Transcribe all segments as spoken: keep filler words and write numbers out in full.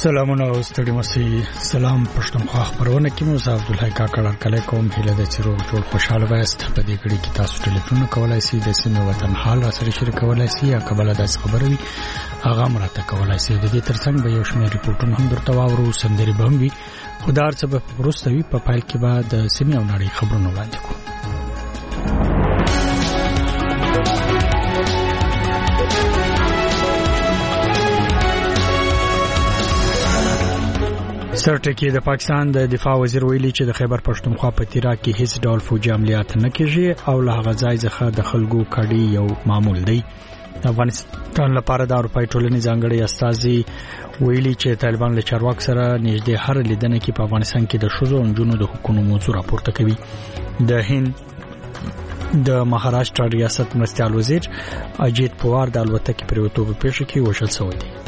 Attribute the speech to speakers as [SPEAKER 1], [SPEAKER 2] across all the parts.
[SPEAKER 1] سلامونه او ستړي مسي سلام پښتونخوا خبرونه کې مو زه عبدالحی کاکړ کله کوم هله د چیرو ټول خوشاله وایست په دې کړي کې تاسو ټلیفون کولای شئ د سیمه وطن حال سره شریکولای شئ یا قبل د خبروي هغه مرته کولای شئ د دې ترڅنګ به یو شمېر ریپورتونه هم درته واورو سندري به هم وي خدای سبب ورستوي په پایل کې به د سیمه او نړۍ خبرونه وړاندې کوو. سرټکی د پاکستان د دفاع وزیر ویلي چې د خیبر پښتونخوا په تیرا کې هیڅ ډول فوجي عملیات نه کیږي او له هغه ځای څخه د خلکو کډي یو معمول دی. افغانستان لپاره د اروپای ټولنې ځانګړي استازي ویلي چې طالبان له چارواک سره نږدې هر لیدنه کې په افغانستان کې د شوزو انجونو د حکومت موضوع راپورته کوي. د هند د مهاراشټر ریاست مرستيال وزیر اجیت پوار د الوتکې پریوتو په پیښه کې وژل شوی دی.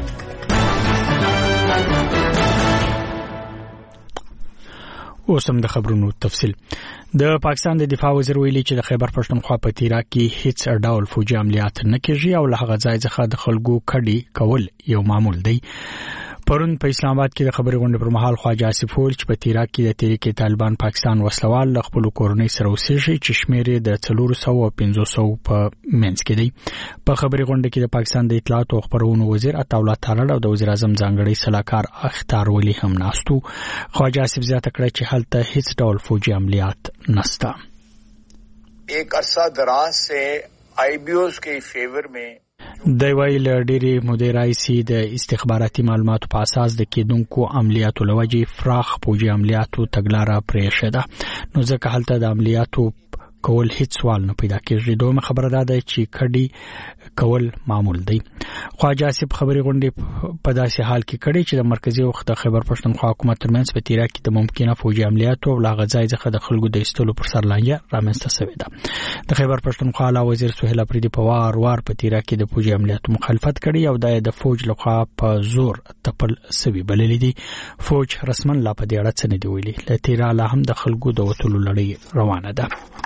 [SPEAKER 1] اوسم د خبرونو تفصیل. د پاکستان د دفاع وزیر ویلي چې د خیبر پښتونخوا په تیرا کې هیڅ ډول فوجي عملیات نه کیږي او له هغه ځای څخه د خلکو کډي کول یو معمول دی. پرون په اسلام آباد کې د خبري غونډې پر مهال خواجه آصف ویل چې په تیرا کې د تحریک طالبان پاکستان وسلوال له خپل کورنۍ سره اوسېږي چې شمېر د څلور سوه او پنځه سوه په منځ کې دی. په خبري غونډه کې د پاکستان د اطلاعات او خبرونو وزیر عطاالله تارړ او د وزیر اعظم ځانګړي صلاحکار اختر ولی هم ناستو. خواجه آصف زیاته کړه چې هلته هیڅ ډول فوجي عملیات نشته.
[SPEAKER 2] एक अरसा दराज से आईबीओस के फेवर में
[SPEAKER 1] د ویل ډيري مدیرایسي د استخباراتي معلوماتو په اساس د کېدونکو عملیاتو لوجي فراخ فوجي عملیاتو تګلاره پرېښه ده. نو ځکه هلته د عملیاتو کول هیڅ سوال نه پیدا کېږي. دومره خبره ده چې کډي کول معمول دی. خواجه آصف خبري غونډې په داسې حال کې کړي چې د مرکزی وخت د خیبر پښتونخوا حکومت ترمنځ په تیرا کې د ممکنه فوجي عملیاتو او لاغه ځای څخه د خلکو د استلو پر سر لانجه رامنځته شوې ده. د خیبر پښتونخوا علاوه وزیر سهیل افریدي په وار وار په تیرا کې د فوجي عملیاتو مخالفت کړي او د فوج لخوا په زور تپل سوي بللې دي. فوج رسمن لا په دې اړه څه نه دی ویلي. له تیرا لا هم د خلکو د وټولو لړۍ روانه ده.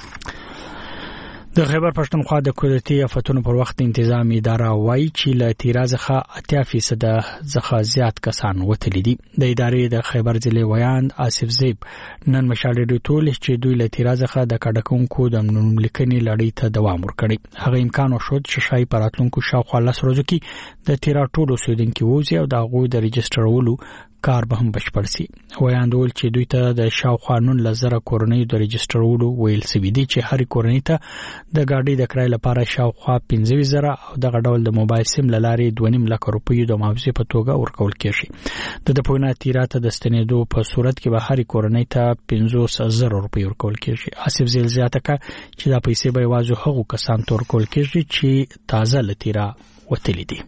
[SPEAKER 1] د خیبر پښتونخوا د قدرتي آفتونو پر وخت انتظام اداره وایي چې له تیرا څخه اتیا فیصد څخه زیات کسان وتلي دي. د ادارې د خیبر ضلع ویاند آصف زیب نن مشالې ټول چې دوی له تیرا څخه د کډکونکو د نوملیکنې لړۍ ته دوام ورکړي. هغه امکان وشود چې شای پراتلونکو شاوخوا لس ورځو کې د تیرا ټول اوسیدونکو وځي او د هغوی د ريجسترولو کار به هم بشپړ شي. ویاندول چې دوی ته د شاوخوا نن لزره کورنۍ د ريجسترولو ویل سوي دي چې هر کورنۍ ته د ګاډي د کرای لپاره شاوخوا پنځه زره او د غډول د موبایل سیم لاري دوه نیم لک روپیو د معاوضه په توګه ورکول کیږي. د د پوینه تیرا ته د ستنېدو په صورت کې به هر کورنۍ ته پنځه زره روپیو ورکول کیږي. آصف زیل زیاته کړه چې دا پیسې به یوازې هغو کسان تور کول کیږي چې تازه لتیرا وتلي دي.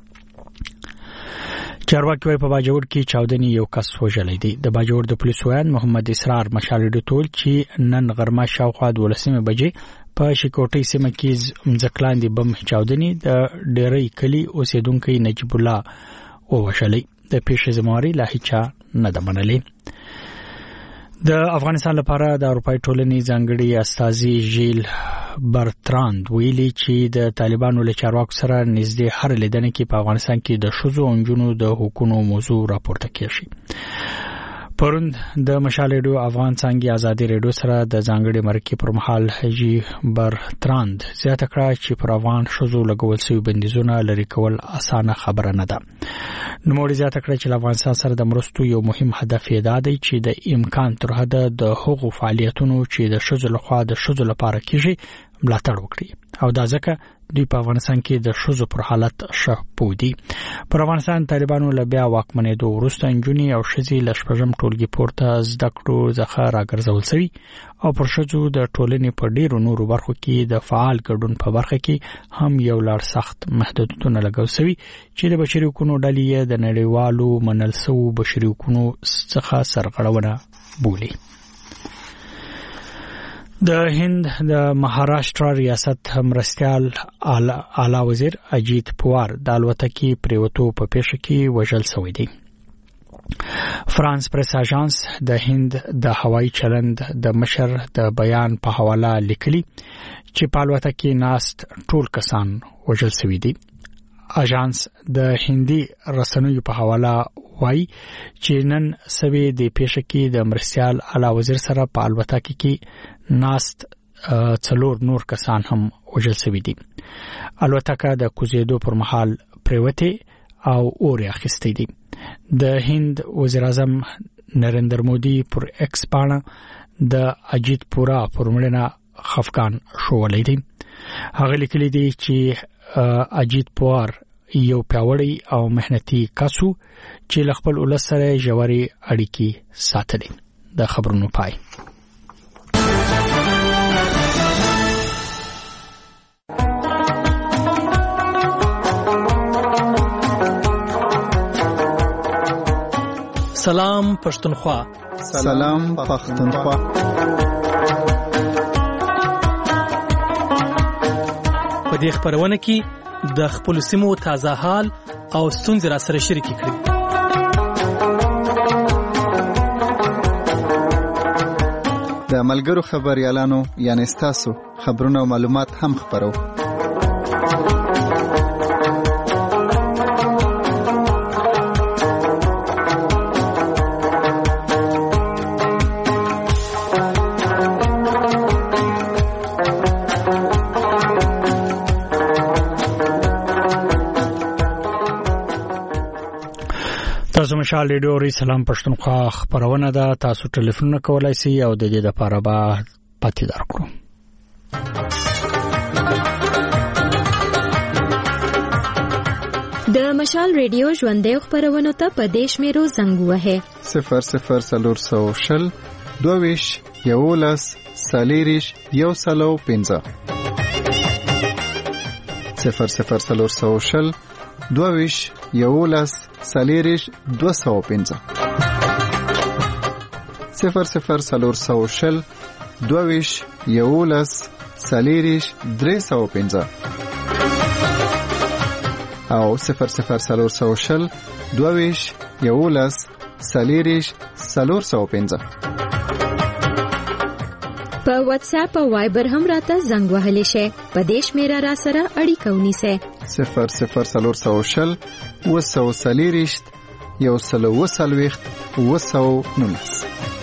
[SPEAKER 1] چارواکي په باجوړ کې چاودنی یو کس وژلې دي. د باجوړ د پولیسو ویان محمد اسرار مشالې ټول چې نن غرمه شاوخوا د ولسمه بجې په شیکوټي سیمه کې مځکلاندې بم چاودنی د ډېرې کلی اوسیدونکو نجیب الله او وشلې. د پیښې زمواري لا هیڅ نه د منلې. د افغانستان لپاره د اروپای ټولنې ځانګړي استازي ژیل برتراند ویلي چې د طالبانو له چارواکو سره نږدې هر لیدنه کې په افغانستان کې د شوزو انجونو د حکومت موضوع راپورته کیږي. پرون د مشال ریډیو افغان څنګه ازادي ریډیو سره د ځانګړي مرکې پر مهال حجی برتراند زیاته کړه چې پر افغان شوزو لګول شوی بندیزونه لري کول اسانه خبره نه ده. نو موږ زیاته کړه چې افغانستان سره د مرستو یو مهم هدف یې دا دی چې د امکان تر حده د حقوق فعالیتونو چې د شوزو لخوا د شوزو لپاره کیږي ملاتړ وکړي او دا ځکه دوی په افغانستان کې د شوزو پر حالت شپودي. پر افغانستان طالبانو له بیا واکمنېدو وروسته انجونی او شذي لشپږم ټولګي پورته زده کړو ځخه راګرځول شوی او پر شوزو د ټولنې په ډیرو نورو برخو کې د فعال ګډون په برخه کې هم یو لړ سخت محدودیتونه لګول شوی چې د بشري حقوقو ډلې د نړیوالو منل شو بشري حقوقو څخه سرغړونه بولي. د هند د مهاراشټر ریاست مرستيال اعلی وزیر اجیت پوار د الوتکې پریوتو په پیښه کې وژل شوی دی. فرانس پریس اژانس د هند د هوایي چلند د مشر د بیان په حواله لیکلي چې په الوتکې ناست ټول کسان وژل شوی دي. اژانس د هندي رسنیو په حواله وایي چې نن سوي د پیښه کې د مرستيال اعلی وزیر سره په الوتکه کې ناست څلور نور کسان هم وژل شوي دي. الوتکه د کوزیدو پر مهال پریوته او اور اخیستی دي. د هند وزیر اعظم نریندر مودي پر ایکس باندې د اجیت پورا پرمړنه خفقان شوولې دي. هغه لیکلي دي چې اجیت پوار یو پیاوړی او مهنتي کسو چې خپل ولس سره ژورې اړیکې ساتلې. د خبرونو پای.
[SPEAKER 3] سلام پښتونخوا.
[SPEAKER 4] سلام پښتونخوا.
[SPEAKER 3] په دې خبرونه کې د خپل سیمو تازه حال او ستونزې را سره شریکې کړئ.
[SPEAKER 4] د ملګرو خبريالانو یعنی تاسو خبرونه او معلومات هم خبرو.
[SPEAKER 1] تاسو مشال ریډیو ری سلام پښتونخوا خبرونه ده. تاسو ټلیفون کولای شئ او د دې لپاره به پاتې درکړو.
[SPEAKER 5] د مشال ریډیو ژوندۍ خبرونه ته په دیش میرو زنګ وهه
[SPEAKER 4] صفر صفر سلور سو شل دویش یولس سالیریش یو سلو پنځه صفر صفر سلور سو شل دویش یولس سالیریش دو سو پنځه صفر صفر سلور سو شل دویش یولس سالیریش درې سو پنځه او صفر صفر سلور سو شل دویش یولس سالیریش سلور سو پنځه.
[SPEAKER 5] په واتس اپ او وایبر هم راته زنګ وهلی شي. په دیش میرا را سره اړیکه ونیسه
[SPEAKER 4] صفر صفر سلور سو شل وسو سالیریشت یو سلو وسلويخت وسو نونس.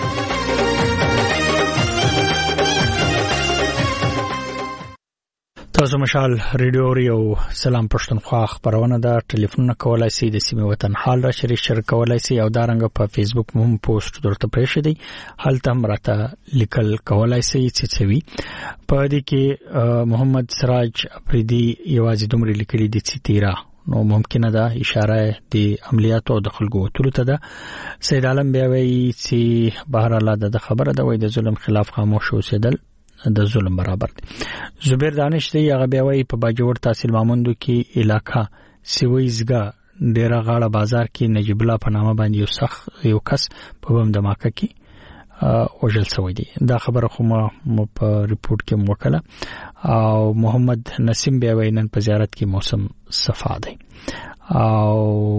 [SPEAKER 1] تاسو مشال ریډیو ریو سلام پښتونخوا خبرونه ده. ټلیفون کولای شئ د سیمه وطن حال را شریک شریک کولای شئ او دارنګ په فیسبوک هم پوسټ درته پرېښی دی. هلته هم راته لیکل کولای شئ چې څه وي. په دې کې محمد سراج افریدي یوازې دومره لیکلي دي چې تیرا نو ممکنه ده اشاره د عملیاتو او د خلکو وتلو ته ده. سید عالم بیا وایي چې بهر الله د خبره ده وایي د ظلم خلاف خاموش اوسېدل د ظلم برابر دی. زبیر دانش دی هغه بیا وایي په باجوړ تحصیل ماموندو کې علاقہ سویزګه ډیره غاړه بازار کې نجیب الله په نامه باندې یو سخت یو کس په بم دماکه کې وژل شوی دی. دا خبره خو ما په ریپورت کې موکله. او محمد نسیم بیا وایي نن په زیارت کې موسم صفا دی. او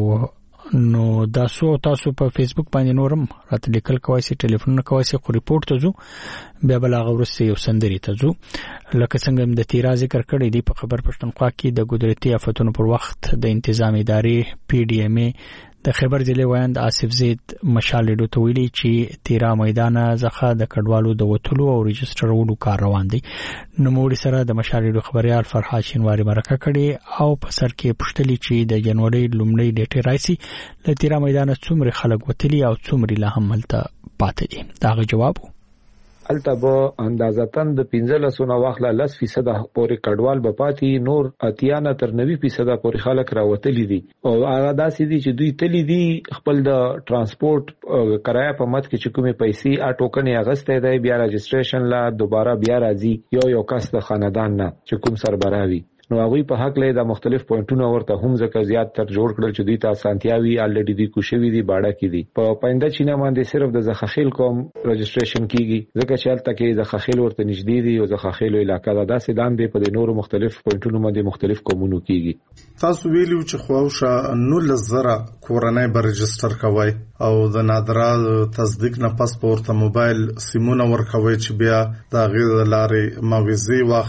[SPEAKER 1] نو دا سو تاسو په فیسبوک باندې نورم راته لیکل کوئ سي ټلیفون کوئ سي خو ریپورت ته ځو بیا بل هغه ورسته یو سندري ته ځو. لکه څنګه د تیرا ذکر کړی دی په خبر پښتونخوا کې د قدرتي آفتونو پر وخت د انتظام ادارې پی ډی ام ای د خبر ضلع وایند آصف زید مشال ډو ته ویلي چې تیرا میدان ځخه د کډوالو د وټلو او ريجسترولو کار روان دی. نو موږ سره د مشال ډو خبريال فرحات شینواری مرکه کړي او په سر کې پښتلي چې د جنوري لومړۍ نیټه راځي ل تیرا میدان څومره خلک وټلي او څومره لا هم ملته پاتې دي. دا جواب
[SPEAKER 6] التبه اندازتن د پنځه سو نه واخله لس فیصد پورې کډوال به پاتې نور اتیانه تر نوي فیصد پورې خلک راوتلي دي او هغه داسې دي چې دوی تللی دي خپل د ترانسپورت کرایه په مت کې چې کومې پیسې ا ټوکن یې اغسته دی بیا رجسټریشن لا دوباره بیا راځي یو یو کس د خاندان نه چې کوم سربراوي نو هغه په حق له د مختلف پوینټونو ورته هم ځکه زیات تر جوړ کړل چې دوی ته سانتیاوي الریډي دی کوشوي دي باډه کې دي په پاینده چینه باندې صرف د زخخیل کوم رجسټریشن کیږي ځکه چې الته کې زخخیل ورته نږدې دي او زخخیل علاقې دا داسې لاندې په نورو مختلف پوینټونو باندې مختلف کومونو کیږي.
[SPEAKER 7] تاسو ویلو چې خواوشه نو لزره کورنۍ به رجستر کوي او د نادره تصدیق نه پاسپورت موبایل سیمونه ورکوي چې بیا دا غیر لارې موازی واخلي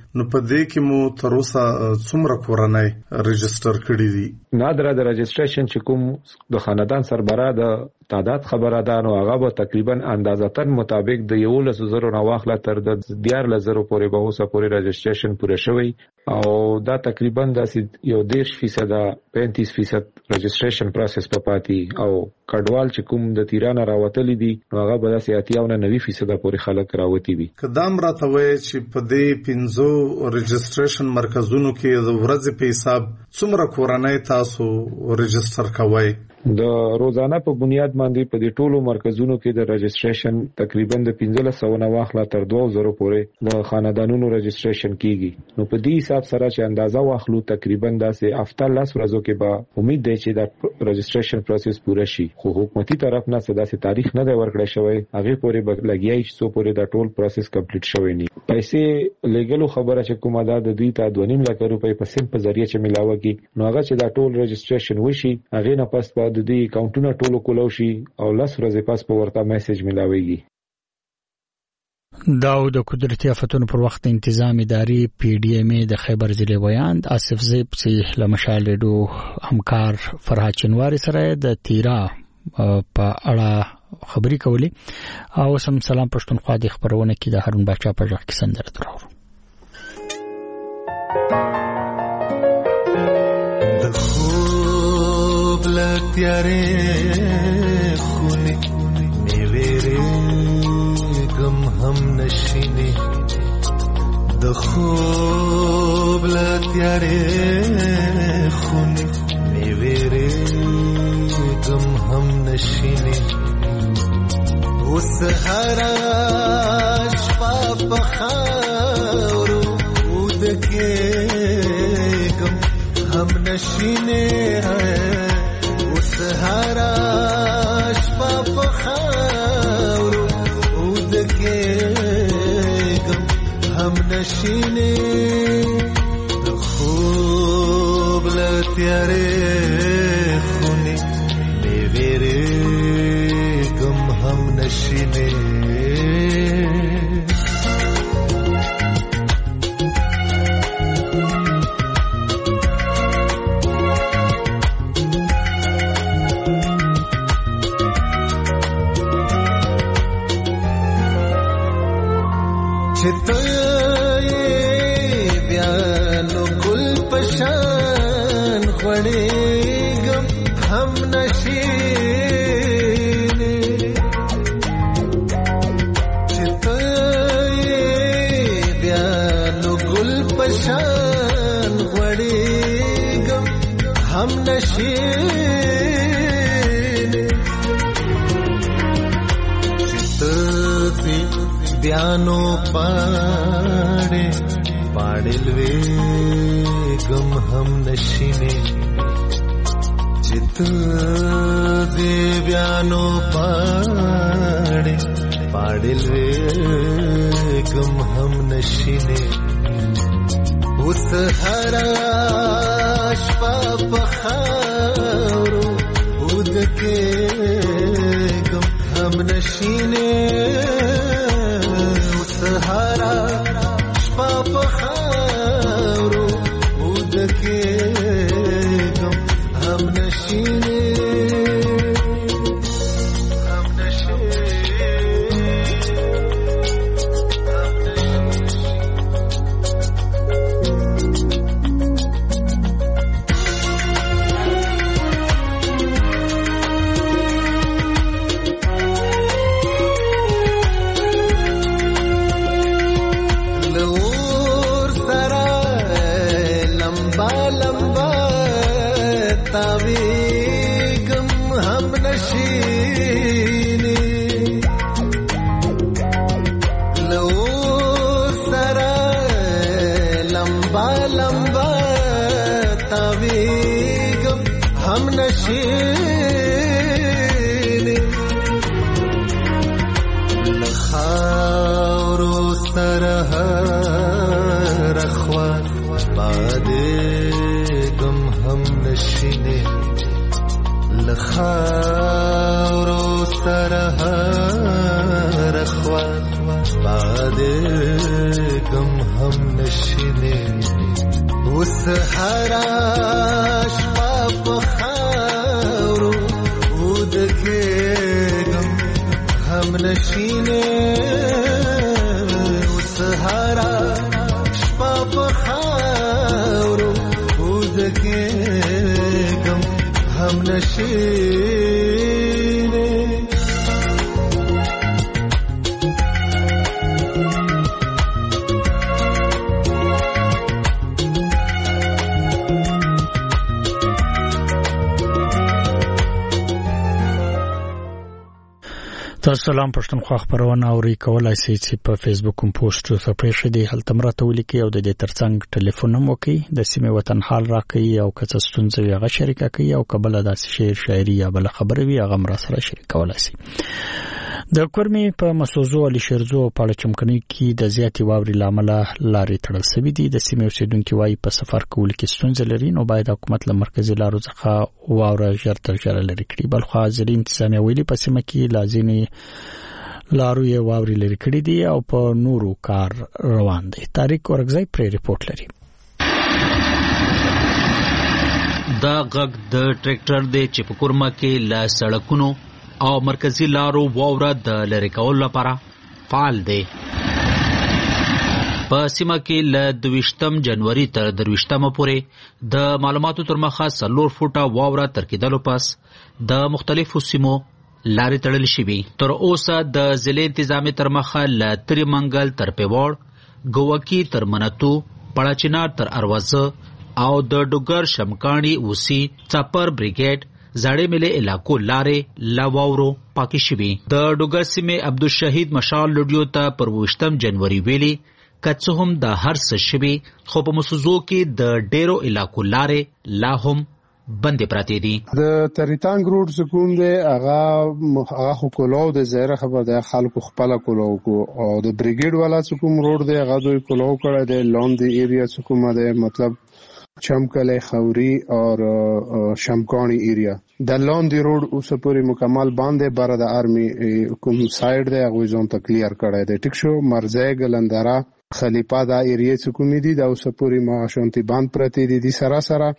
[SPEAKER 7] نو په دې کې مو تر اوسه څومره کورنۍ ريجستر کړې دي؟
[SPEAKER 6] نادره د رجسټریشن چې کوم د خاندان سربراه د تعداد خبره ده نو هغه به تقریبا اندازتن مطابق د یو لس زرو نه واخله تر د دیار لزرو پورې به اوسه پورې رجسټریشن پوره شوی او دا تقریبا د یو دیش فیصد پینتیس فیصد رجسټریشن پروسس په پاتې او کډوال چې کوم د تیرانه راوتلې دي نو هغه به د سیاتیاونه نوي فیصد پورې خلک راوتی وي.
[SPEAKER 7] کدام راته وای چې په دې پنځو رجسټریشن مرکزونو کې د ورځې په حساب څومره کورنۍ تاسو رجسټر کوئ؟
[SPEAKER 6] د روزانه په بنیاد باندې په دې ټولو مرکزونو کې د رجسټریشن تقریبا د پنځه سوه نه واخله تر دوه زره پورې د خاندانونو رجسټریشن کیږي. نو په دې حساب سره چې اندازه واخلو تقریبا داسې هفته لس ورځو کې به امید دی چې د رجسټریشن پروسس پوره شي خو حکومتي طرف نه داسې تاریخ نه دی ورکړی شوی هغه پورې به لګیای شي څو پورې د ټول پروسس کمپلیټ شوی نه. پیسې لیګلو خبره چې کومه ده د دوی ته دوه نیم لک روپۍ په سیم په ذریعہ چې ملاوه کی نو هغه چې دا ټول رجسټریشن وشي هغه نه پس په د دې اکاونټونو ټولو کولو شي او لس ورځې پس په ورته میسج ملاويږي.
[SPEAKER 1] داو د قدرتي آفتونو پر وخت انتظام اداري پی ډی ایم ای د خیبر ضلع ویاند آصف زیب چې لمشال ډو همکار فرهاد چنواری سره د تیرا په اړه خبري کولې او سم سلام پښتونخوا د خبرونه کې د هارون باچا په ځخ کې سندره درو
[SPEAKER 8] د خوب لتیارې خونی میویرې غم هم نشینی د خوب لتیارې خونی میویرې غم هم نشینی اوس هرا شپه په خاورو ودکې غم هم نشینی اوس هرا شپه په خاورو ودکې غم هم نشینی د خوب لتیارې خونی میویرې غم هم نشینی بیانو پاڑے پاڑلوے غم ہم نشینے چت دے بیانو پاڑے پاڑلوے غم ہم نشینے اس ہرا شپا پخارو اد کے غم ہم نشینے سهارا شپه په خاورو ودکې غم هم نشینه هم نشینه خاورو سره رخ خوا باده غم هم نشینه وسهراش پاپ خاورو ودکه غم هم نشینه وسهراش پاپ خاورو ودکه غم هم نشینه
[SPEAKER 1] سلام پښتونخوا خبرونه اوري کولای شئ چې په فیسبوک کوم پوسټ خپرې شي هلته مرته ولیکي او د دې ترڅنګ ټلیفون هم وکړي د سیمې وطن حال راکړي او که څه ستونزې هغه شریکه کوي او قبل داسې شعر شاعري یا بل خبره وي هغه مرا سره شریکولای شي. د کورمي په مسوزو علي شرزو په اړه چمکني کې د زیاتې واوري لامل لارې تړل شوې دي. د سیمې اوسیدونکو وايي په سفر کول کې ستونزې لري نو باید حکومت له مرکزي لارو څخه واوره ژر تر ژره لري کړي. بل خو ځینې انتظامیه ویلي په سیمه کې لازمي لارو یې واوري لري کړي دي او په نورو کار روان دي. طارق ورغزی پری ریپورت لري.
[SPEAKER 9] دا غږ د ټریکټر د چپکورما کې لا سړکونو او مرکزی لارو واوره د لری کول لپاره فعال دی. په سیمه کې له دویشتم جنوري تر درویشتمه پورې د معلوماتو تر مخه څلور فوټه واوره تر کېدلو پس د مختلفو سیمو لارې تړل شوي. تر اوسه د ضلع انتظامي تر مخه له تری منګل تر پیوړ، ګوکی تر منتو، پړاچینار تر اروازه او د ډوګر شمکانی اوسی چاپر بریګیډ زړې ملي علاقو لارې لاواورو پاکي شوي. د ډوګر سیمې عبدالشهید مشال لډیو ته پر ویشتم جنوري ویلي کڅ هم د هر څه شوي خو په مسوزو کې د ډیرو علاقو لارې لا هم بندې پراته دي.
[SPEAKER 10] د تریتانګ روډ سکون دی هغه هغه کولو د زیره خبر د خلکو خپل کولو کو او د بریګیډ والا سکون روډ دی هغه دوی کولو کړه د لاندې ایریا سکون دی مطلب چمکله خوري اور شمکانی ایریا د لاندې روډ اوس پورې مکمل باندې بار د آرمي کوم سایډ دی هغه ځون ته کلیر کړی دی. ټیک شو مرزه ګلندرا خلیپا دا ایریا چې کومې دي دا اوس پورې ما شانتي باند پرتی دي دي سرا سرا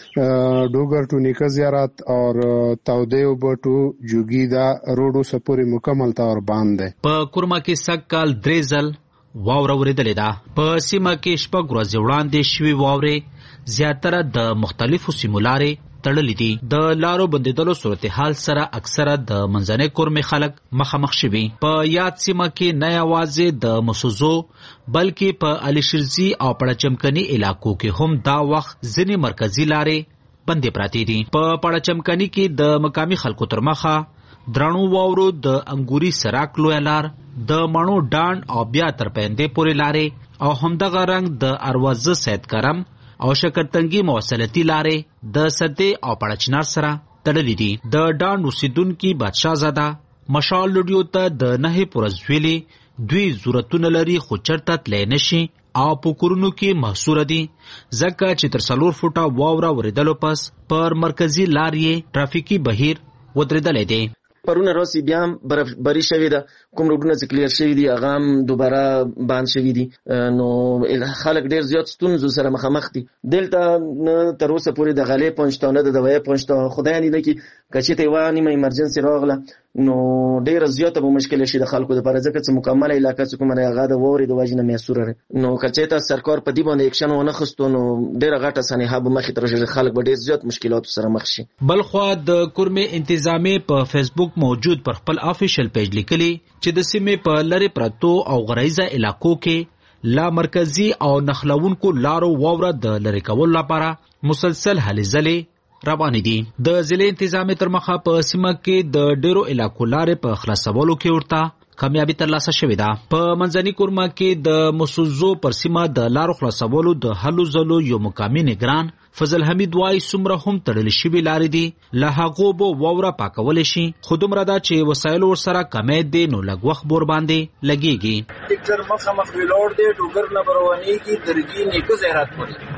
[SPEAKER 10] ډوګر ټو نیکه زیارت اور تاودیو بټو جوګی دا روډ اوس پورې مکمل تور باندې. په
[SPEAKER 9] کورما کې سکل درېزل واوره ورېدلې ده. په سیمه کې شپږ ورځې وړاندې شوي واورې زیاتره د مختلفو سیمو لارې تړلې دي. د لارو بندیدلو صورتحال سره اکثره د منځنۍ کورمې خلک مخامخ شوي. په یاد سیمه کې نه یوازې د مسوزو بلکې په علي شرزي او پړچمکني علاقو کې هم دا وخت ځینې مرکزي لارې بندې پراته دي. په پړچمکني کې د مقامي خلکو تر مخه درانو واورو د انګوري سراک لوی لار د مانو ډاند او بیا تر پندې پورې لارې او همدغه رنګ د اروازه سید کرم او شکرتنګي موصلتي لارې د سدې او پړچنار سره تړلې دي. د ډاند اوسیدونکو بادشاه زاده مشال لډیو ته د نه پرزویلي دوی ضرورتونه لري خو چرته تللی نشي او په کورونو کې محصور دي ځکه چې تر څلور فوټه واوره ورېدلو پس پر مرکزي لارې ترافیکي بهیر ودرېدلی دی.
[SPEAKER 11] پرونه راسي بیا هم برابري شوې ده کوم روډونه چې کلیر شوي دي هغه هم دوباره باند شوي دي نو خلک ډېر زیات ستونزو سره مخامخ دي. دلته تر اوسه پورې د غلې پنجتانه د دوایي پنجتانه خدای نه دی کې کچې ته یوه نیمه ایمرجنسي راغله نو ډېره زیاته به مشکل شي د خلکو دپاره ځکه چې مکمله علاقه چې کومه هغه د واورې د وجې نه محصوره ده. نو که چېرته سرکار په دې باندې اکشن ونه اخیستو نو ډېره غټه سانحه به مخې ته راشي خلک به ډېر زیات مشکلاتو سره مخ شي.
[SPEAKER 9] بلخوا د کورمې انتظامي په فیسبوک موجود پر خپل افیشل پیج لیکلي چې د سیمې په لرې پرتو او غریزه علاقو کې لا مرکزی او نخلونکو لارو واوره د لرې کولو لپاره مسلسل هلې ځلې روانې دي. د ضلع انتظامي تر مخه په سیمه کې د ډیرو علاقو لارې په خلاصولو کې ورته کامیابی ترلاسه شوې ده. په منځني کورما کې د مسوزو پر سیمه د لارو خلاصولو د هلو ځلو یو مقامي نگران فضل حمید وايي څومره هم تړل شوي لارې دي له هغو به واوره پاکولی شي خو دومره ده چې وسایل ورسره کمی دی نو لږ وخت بور باندې لګېږي.
[SPEAKER 12] ټیکټر مخامخ ولاړ دی ډوګر نه به روانېږي درګي نیکه زیارت پورې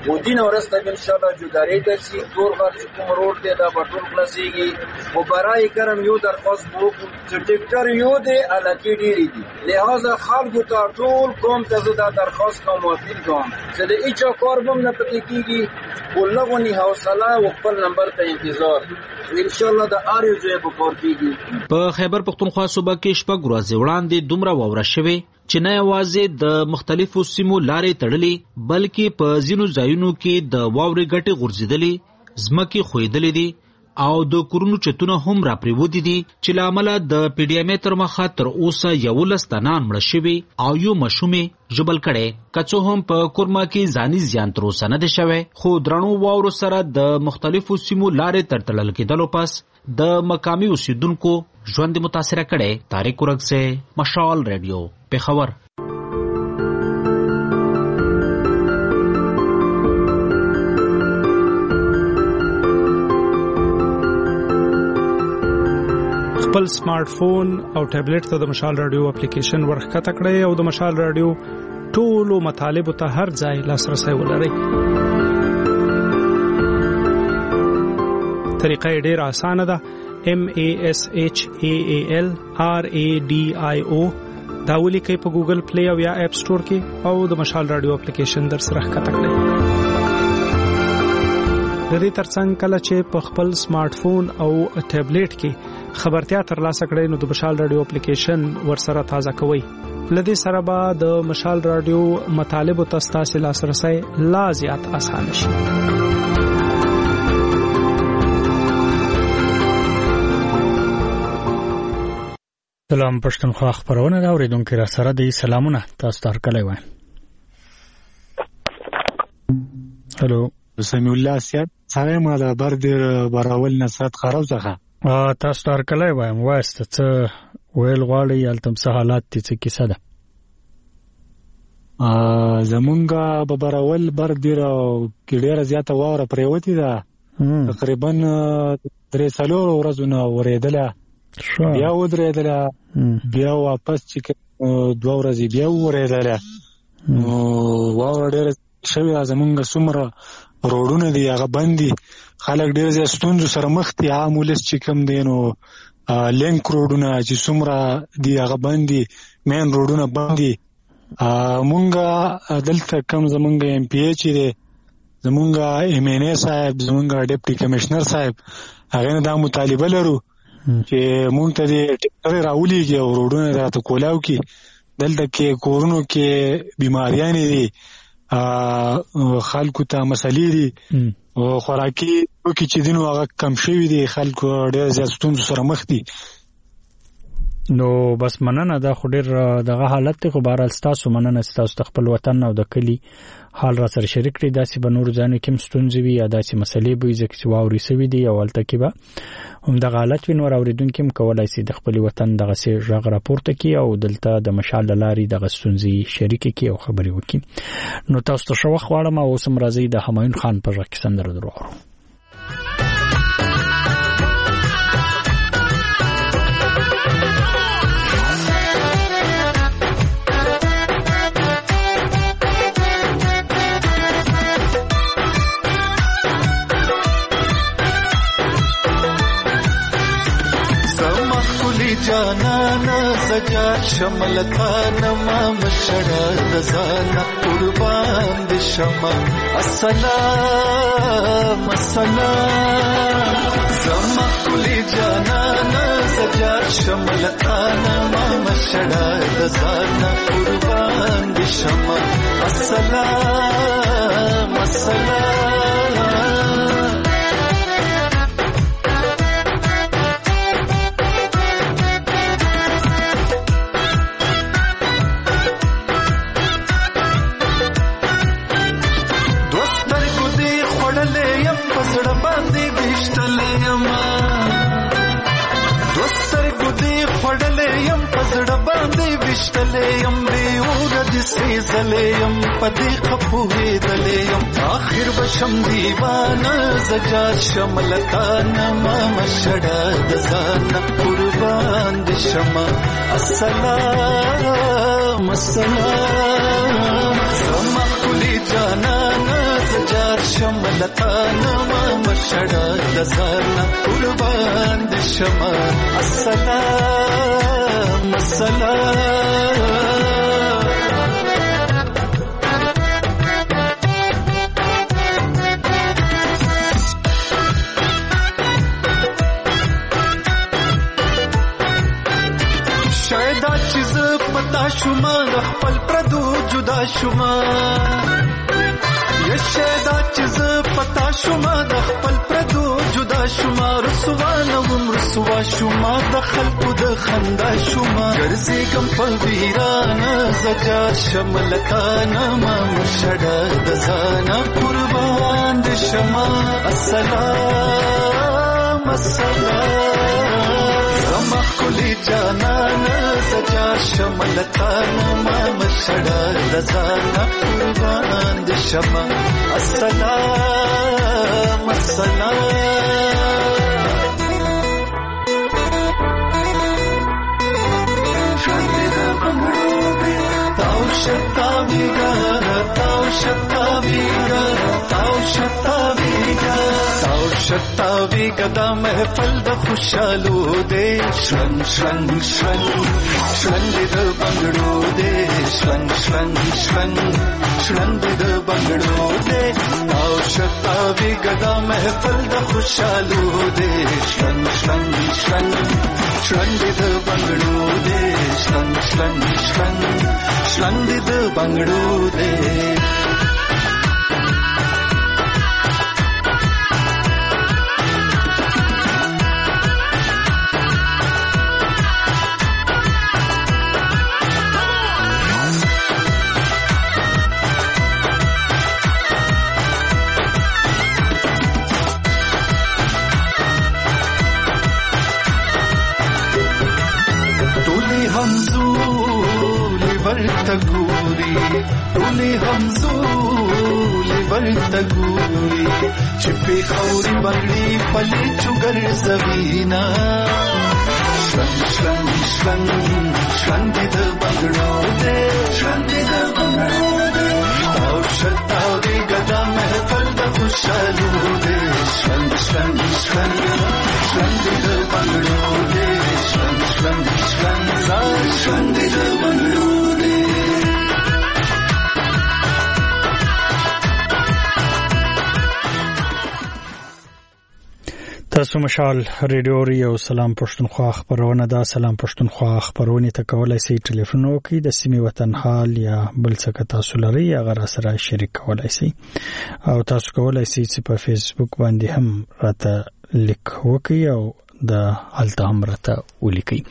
[SPEAKER 12] ودین ورسته ان شاء الله جداري ته سي تور غر کوم روډ ته دا بټول خلاصيږي او برای کرم یو درخواست وو چې ټیکټر یو دی الکی ډیری دي لہذا خلکو ته ټول کوم ته دا درخواست کوم اپیل کوم چې د ایچا کار بم نه پکې کیږي ولغونی حوصله او خپل نمبر ته انتظار ان شاء الله د اړ یو ځای په کور کیږي.
[SPEAKER 9] په خیبر پختونخوا صوبه کې شپږ ورځې وړاندې دومره واوره شوې چې نه یوازې د مختلفو سیمو لارې تړلې بلکې په ځینو ځایونو کې د واورې ګټې غورځېدلې ځمکې ښویېدلې دي او د کورونو چتونه هم راپریوتي دي چې له امله د پی ډي ایم تر مخه تر اوسه یولس تنان مړه شوي او یو ماشومې ژوبل کړی که څه هم په کورما کې ځاني زیان تر اوسه نه دی شوی خو درنو واورو سره د مختلفو سیمو لارې تر تړل کېدلو پس د مقامي اوسیدونکو ژوند متاثره کړی. طارق ورکسه، مشال ریډیو، پېښور.
[SPEAKER 13] خپل سمارټ فون او ټابلیټ ته د مشال رادیو اپلیکیشن ورخکته کړئ او د مشال رادیو ټولو مطالبو ته هر ځای لاسرسی ولرئ. طریقه یې ډېره اسانه ده. M A S H A A L R A D I O دا ولیکئ په ګوګل پلی او یا اپ سٹور کې او د مشال رادیو اپلیکیشن در سره ښکته کړئ. د دې ترڅنګ کله چې په خپل سمارټ فون او ټابلیټ کې خبرتیا ترلاسه کړئ نو د مشال رادیو اپلیکیشن ورسره تازه کوئ. لدې سره به د مشال رادیو مطالبو ته ستاسو لاسرسی لا زیات اسانه شي. سلام پښتونخوا خبرونه دا اوریدونکو را سره د سلامونه تاسو ته کله وای. هلو
[SPEAKER 14] سمي الله سیاد سلام علیکم بر دې براول نصرت خراب ځخه
[SPEAKER 13] ا تاسو ته کله وایم واسطه څه ویل غواړي التم څه حالات دي څه کیسه ده.
[SPEAKER 14] ا زمونږه به براول بر دې کې ډیره زیاته واوره پریوتی ده تقریبا درې څلور ورځې ورېدله بیا ودرېدله بیا واپس چې دوه ورځې بیا ورېدله نو واوره ډیره شوی زمونږه څومره روډونه دي هغه بندي خلک ډیر زیات ستونزو سره مخ دي. عام ولس چې کم دي نو لینک روډونه چې څومره دي هغه بندي مین روډونه بندي. مونږه دلته کم زمونږ ایم پی ایچ دی زمونږ ایم ان ای صاحب زمونږ ډیپټي کمشنر صاحب هغه نه دا مطالبه لرو چې مونږ ته دې ټیکټر راولېږي او روډونه راته کولاو کې دلته کې کورونو کې بیماریاں دي خلکو ته مسلې دي او خوراکي توکي چې دینو هغه کم شوي دي خلکو ډېر زیات ستونزو سره مخ دي.
[SPEAKER 13] نو بس مننه دا خو ډېر دغه حالت دی خو بهرحال ستاسو مننه ستاسو د خپل وطن او د کلي حال را سره شریک کړئ. داسې به نور ځانو کې هم ستونزې وي یا داسې مسلې به وي ځکه چې واورې سوي دي او هلته کې به همدغه حالت وي. نور اورېدونکي هم کولی سي د خپل وطن دغسې غږ راپورته کړي او دلته د مشال له لارې دغه ستونزې شریکې کړي او خبرې وکړي. نو تاسو ته ښه وخت غواړم او اوس هم راځئ د همایون خان په غږ کې سندره در واورو.
[SPEAKER 8] جانانا سجا شملتانا ما مشڑا دزانا قربان دی شما السلام السلام زما کلی جانانا سجا شملتانا ما مشڑا دزانا قربان دی شما السلام السلام یم بیور دسی زلیم پدی خپوی دلیم آخر بشم دیوانا زجا شملتانا ما مشڑا دزانا قربان دشما السلام السلام زما کلی جانانا زجار شملتانا ما مشړه د زارنا قربان د شمع السلام السلام پتا شوما د خپل پردو جدا شوما یشدا چې ز پتا شوما د خپل پردو جدا شوما رسوا نوم رسوا شوما د خلقو د خندا شوما ګرځي کم په ویرانه زجار شملتانا ما مشړه د زانا قربان د شما السلام السلام زما کلی جانانا زجار شملتانا ما مشړه د زانا قربان د شما السلام السلام تاو شتا ویگا تاو شتا ویگا تاو شتا ویگا تاو شتا ویگا دا محفل د خوشالو دے شرنگ شرنگ شرنگ شرنگ د بنگړو دے شرنگ شرنگ شرنگ شرنگ د بنگړو دے تاو شتا ویگا دا محفل د خوشالو دے شرنگ شرنگ شرنگ شرنگ د بنگړو دے شرنگ شرنگ شرنگ شرنگ د بنگړو دے ورتګوري ټولې همزولې ورتګوري چې په خوري باندې پلي چوغر زوینا شرنګ شرنګ شرنګ شرنګ د بنگړو دې شرنګ د بنگړو دې او شتا دې ګدا محفل د خوشالو دې شرنګ شرنګ شرنګ شرنګ د بنگړو دې شرنګ شرنګ شرنګ شرنګ د بنگړو
[SPEAKER 1] تاسو مشال ریډیو ریو سلام پښتونخوا خبرونه دا سلام پښتونخوا خبرونه ته کولای شئ ټلیفون وکړئ د سیمې وطن حال یا بل څه که تاسو لرئ هغه سره شریک کولای شئ او تاسو کولای شئ چې په فیسبوک باندې هم راته لیک وکړئ او د حالت هم راته ولیکئ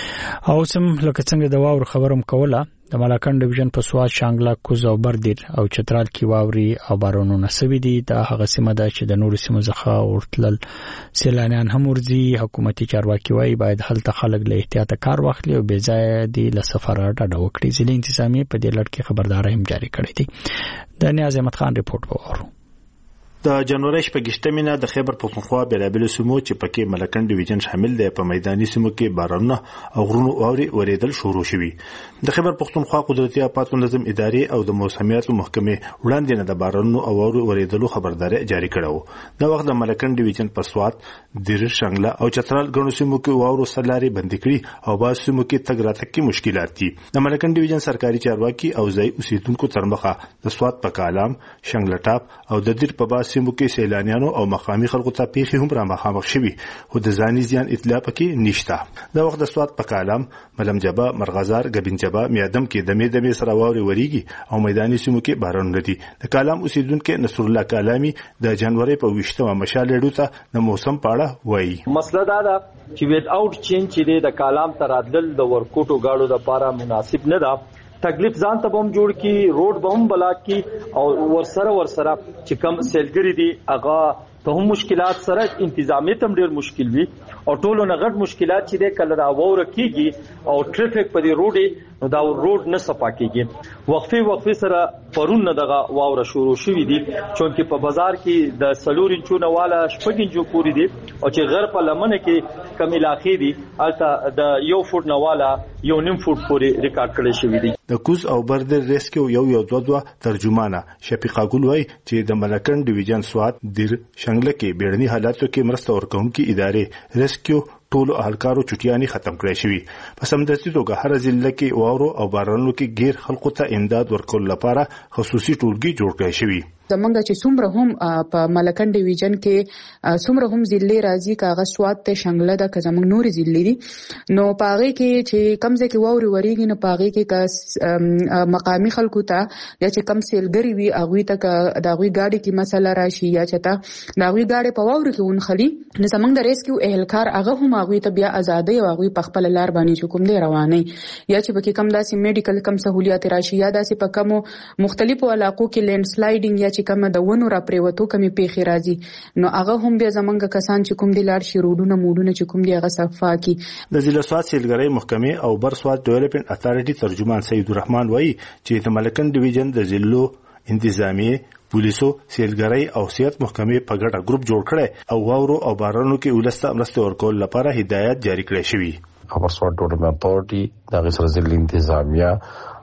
[SPEAKER 1] او سم لکه څنګه د واور خبرم کوله د ملاکن ډیویژن په سواد شانګلا کوز او بردیر او چترال کې واوري او بارانونه سوي دي د هغه سیمه ده چې د نورو سیمو څخه ورتلل سیلانیان هم ورځي حکومتي چارواکي وايي باید هلته خلک له احتیاط کار واخلي او بې ځایه دي له سفر ډډه وکړي ځینې انتظامیه په دې لړ کې خبرداري هم جاری کړې دي د نیاز احمد خان ریپورت وورو
[SPEAKER 15] د جنوري شپږشتمې نه د خیبر پښتونخوا بېلابېلو سیمو چې پکې ملکن ډیویژن شامل دی په میداني سیمو کې بارانونه او غرونو واوري ورېدل شروع شوي د خیبر پښتونخوا قدرتي آفات نظم ادارې او د موسمیاتو محکمې وړاندې نه د بارانونو او واوري ورېدلو خبرداري جاری کړو د وخت د ملکن ډیویژن په سواد دیر شنګلا او چترال غنو سیمو کې واورو سلاري بندي کړي او باز سیمو کې تګ راتګ کې مشکلات دي د ملکن ډیویژن سرکاري چارواکي او ځای اوسیدونکو ترمخه د سواد په کالام شنګلا ټاپ او د دیر په باز سیمو کې سیلانیانو او مقامي خلکو ته پیښې هم را مخامخ شوي خو د ځاني زیان اطلاع پکې نشته د وخت د سواد په کالام ملم جبا مرغزار غبین جبا میادم کې دمه دمه سره واوري وریږي او میداني سیمو کې بارانونه دي د کالام اوسیدونکو نصر الله کالامي د جنوري په ویشتمه مشالېډو ته د موسم پاړه وایي
[SPEAKER 16] مسله دا ده چې ویت اوټ چین چې د کالام ترادل د ورکوټو گاډو د لپاره مناسب نه ده تکلیف ځان ته بم جوړ کی روډ بم بلاک کی او ورسره ورسره چې کم سیلګری دي اغا ته هم مشکلات سره انتظامیت هم ډیر مشکل وي او ټولو نه غټ مشکلات چې د کله دا وور کیږي او ټریفیک په دې روډ نو دا روډ نه صفا کیږي وقفه وقفه سره پرون نه دغه واور شروع شوې دي چونکه په بازار کې د سلور انچونه والا شپږ انچو پوری دي او چې غر په لمنه کې کم علاقې دي البته د یو فوټ نواله یو نیم فوټ پورې ریکارډ کړي شوی دي.
[SPEAKER 15] د کوز او بردر ریسکیو یو یو دوه دوه ترجمانه شفیقه ګل وای چې د ملکن ډیویژن سوات دیر شنګله کې بیړني حالاتو کې مرسته ورکوونکي ادارې ریسکیو ټولو اهلکارو چټیانی ختم کړی شوی. په سمدستي توګه هر ضلع کې واورو او بارانونو کې غیر خلکو ته امداد ورکول لپاره خصوصي ټولګي جوړ کړی شوی.
[SPEAKER 17] زمونږ چې څومره هم په ملکن ډیویژن کې څومره هم ضلع راځي کاغه سواد ته شنګله د کزمنګ نوري ضلع دي نو پاغه کې چې کمزه کې ووري وریږي نو پاغه کې کا مقامی خلکو ته یا چې کم سیلګری وي اغوی ته د اغوی گاډي کې مسله راشي یا چتا د اغوی گاډي په ووري کې ونخلي نو زمونږ د ریسکیو اهلکار هغه هم اغوی ته بیا ازادي او اغوی په خپل لار باندې حکم دی روانه یا چې بکې کم داسې میډیکل کم سہولیات راشي یا داسې په کوم مختلفو علاقو کې لینډ سلایډینګ یا چې کوم د ونو را پریوتو کمی پیخي راځي نو هغه هم بیا زمونږ کسان چې کوم دی لاړ شي روډونه موډونه چې کوم دی هغه صفا کی.
[SPEAKER 15] د ضلع سواد سیلګرۍ محکمې او بر سواد ډیولپمنٹ اتھارټي ترجمان سید الرحمن وایي چې د ملکن ډیویژن د ضلعو انتظامیه پولیسو سیلګرۍ او صحت محکمې په ګډه ګروپ جوړ کړي او واورو او بارانونو کې ولسته مرسته ورکول لپاره هدایت جاری کړی شوی.
[SPEAKER 18] خبر سواد ډیولپمنٹ اتھارټي د غسر ضلع انتظامیه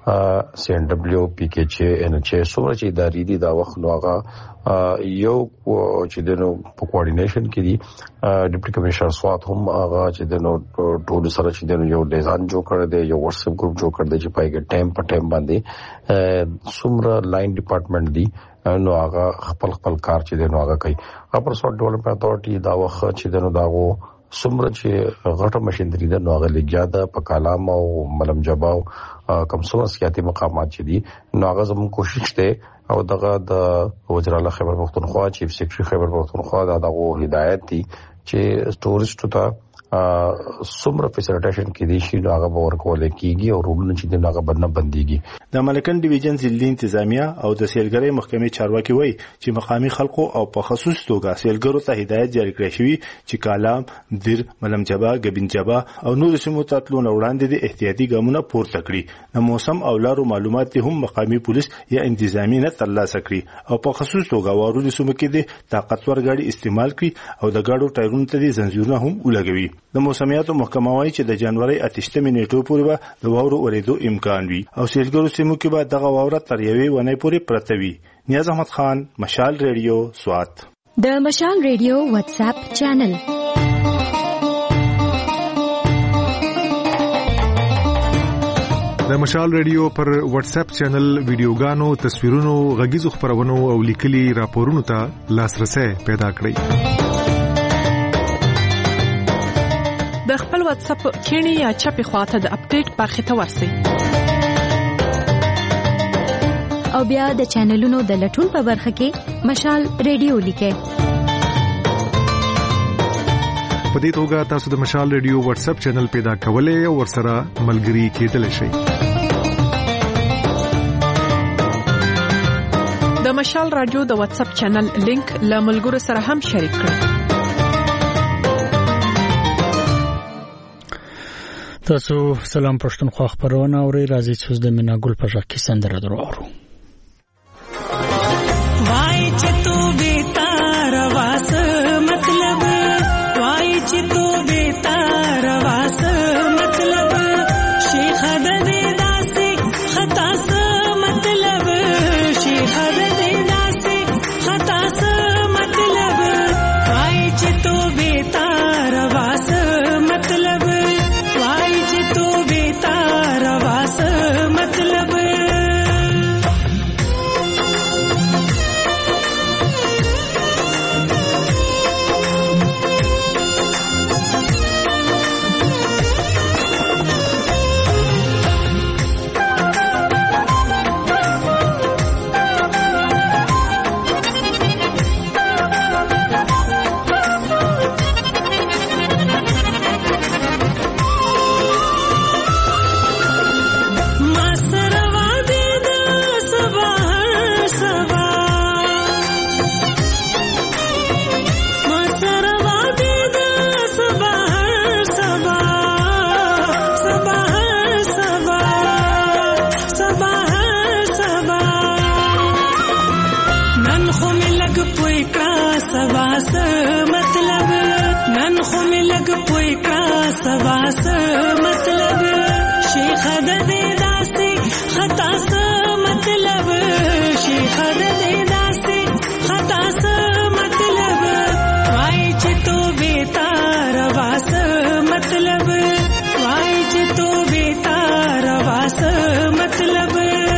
[SPEAKER 18] سی ان ډبلیو پی کې چې ان چې سوره چې ادارې دي دا وخت نو هغه یو چې دنو په کوارډینیشن کې دي ډیپټي کمشنر سوات هم هغه چې دنو ټول سره چې دنو یو ډیزاین جوړ کړی دی یو واتس اپ ګروپ جوړ کړی دی چې پایګه ټایم په ټایم باندې سومره لاین ډپارټمنټ دی نو هغه خپل خپل کار چې دنو هغه کوي. خبر سواد ډیولپمنٹ اتھارټي دا وخت چې دنو داغو سمره چې غټه ماشينري ده نو هغه لګیا په کلام او ملم جباو کم څو سیاسي مقامات چې دي نو هغه زموږ کوشش ته او دغه د وزیر اعلی خیبر پختونخوا چیف سیکرټری خیبر پختونخوا دا دغه هدایت دي چې ټوریسټو ته سمره فیسیلیټیشن کې دي شي هغه باور کول کیږي او روډونه چې دغه بدنه بنديږي.
[SPEAKER 15] د ملکن ډیویژن ضلع انتظامیه او د سیلګرۍ محکمې چارواکي وایي چې مقامی خلکو او په خصوص توګه سیلګرو ته هدایت جاری کړی شوی چې کالام دیر ملم جبا غبین جبا او نور سیمو ته تلون وړاندې د احتیاطي ګامونه پورته کړي. د موسم او لارو معلومات هم مقامی پولیس یا انتظامی نه ترلاسه کړي او په خصوص توګه وارو سیمو کې د طاقتور ګاډي استعمال کړي او د ګاډو ټایرونو ته د زنجیرونه هم ولګوي. د موسمیاتو محکمه وايي چې د جنوري اتهشتمې نیټو پورې به د واورو ورېدو امکان وي او سیلګرو سیمو کې به دغه واوره تر یوې ونې پورې پرته وي. نیاز احمد خان، مشال ریډیو، سوات.
[SPEAKER 5] د مشال ریډیو واتس اپ چینل
[SPEAKER 19] د مشال ریډیو پر واتس اپ چینل ویډیوګانو، تصویرونو، غږیزو خبرونو او لیکلي راپورونو ته لاسرسي پیدا کړئ.
[SPEAKER 20] د خپل واتس اپ کینی یا چپی خواته د اپډیټ برخه ته ورسئ
[SPEAKER 5] او بیا د چینلونو د لټون په برخه کې مشال ریډیو لیکئ.
[SPEAKER 19] په دې توګه تاسو د مشال ریډیو واتس اپ چینل پیدا کولای او ورسره ملګري کېدلی شئ.
[SPEAKER 20] د مشال رادیو د واتس اپ چینل لینک له ملګرو سره هم شریک کړئ.
[SPEAKER 1] تاسو سلام پښتونخوا خبرونه اورئ. راځي چې د مینا ګل په ژغ کې سندره درو اورو.
[SPEAKER 8] وای چې تو بیتار واس مطلب وای چې تو بیتار واس مطلب شیخ د دې داسې خطا س مطلب شیخ د دې داسې خطا س مطلب وای چې تو بیتار واس مطلب تو بیتار واس مطلب
[SPEAKER 21] لګ پوي کا سواس مطلب شیخ د دې داسې خطا س مطلب شیخ د دې داسې خطا س مطلب وای چې تو بیتار واس مطلب وای چې تو بیتار واس مطلب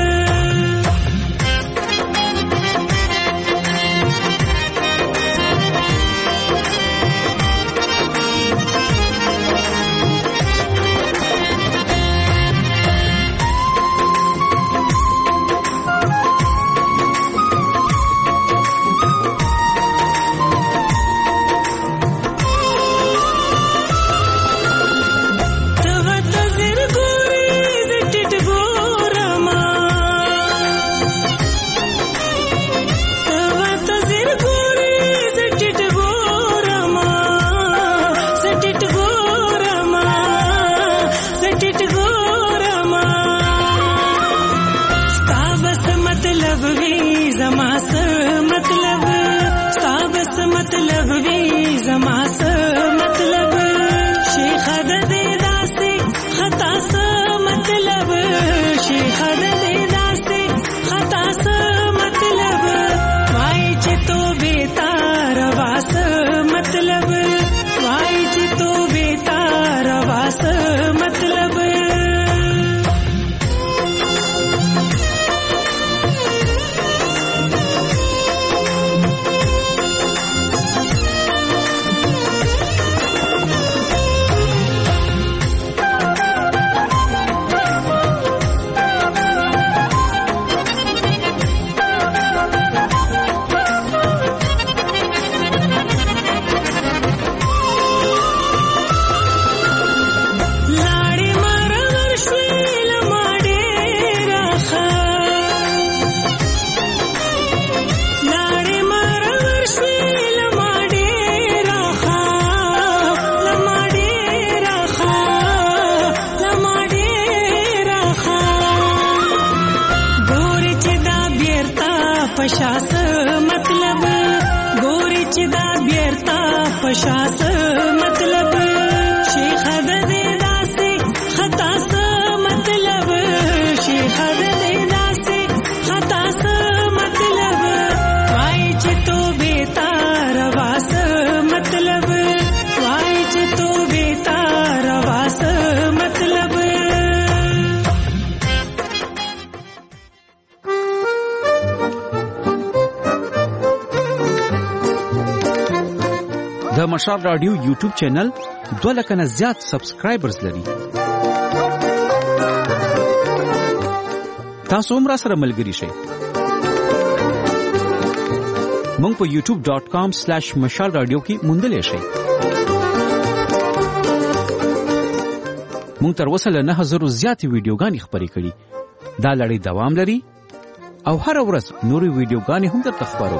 [SPEAKER 22] د مشال رادیو یوټیوب چینل دوه لک نه زیات سبسکرایبرز لري. تاسو هم را سره ملګري شئ. مونږ په یوټیوب ډاٹ کام سلیش مشال رادیو کې موندلی شئ. مونږ تر اوسه له نه هزارو زیاتې ویډیوګانې خپرې کړي. دا لړۍ دوام لري او هر ورځ نورې ویډیوګانې هم درته خپرو.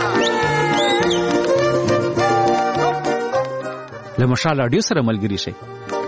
[SPEAKER 22] له مشال رادیو سره ملګري شئ.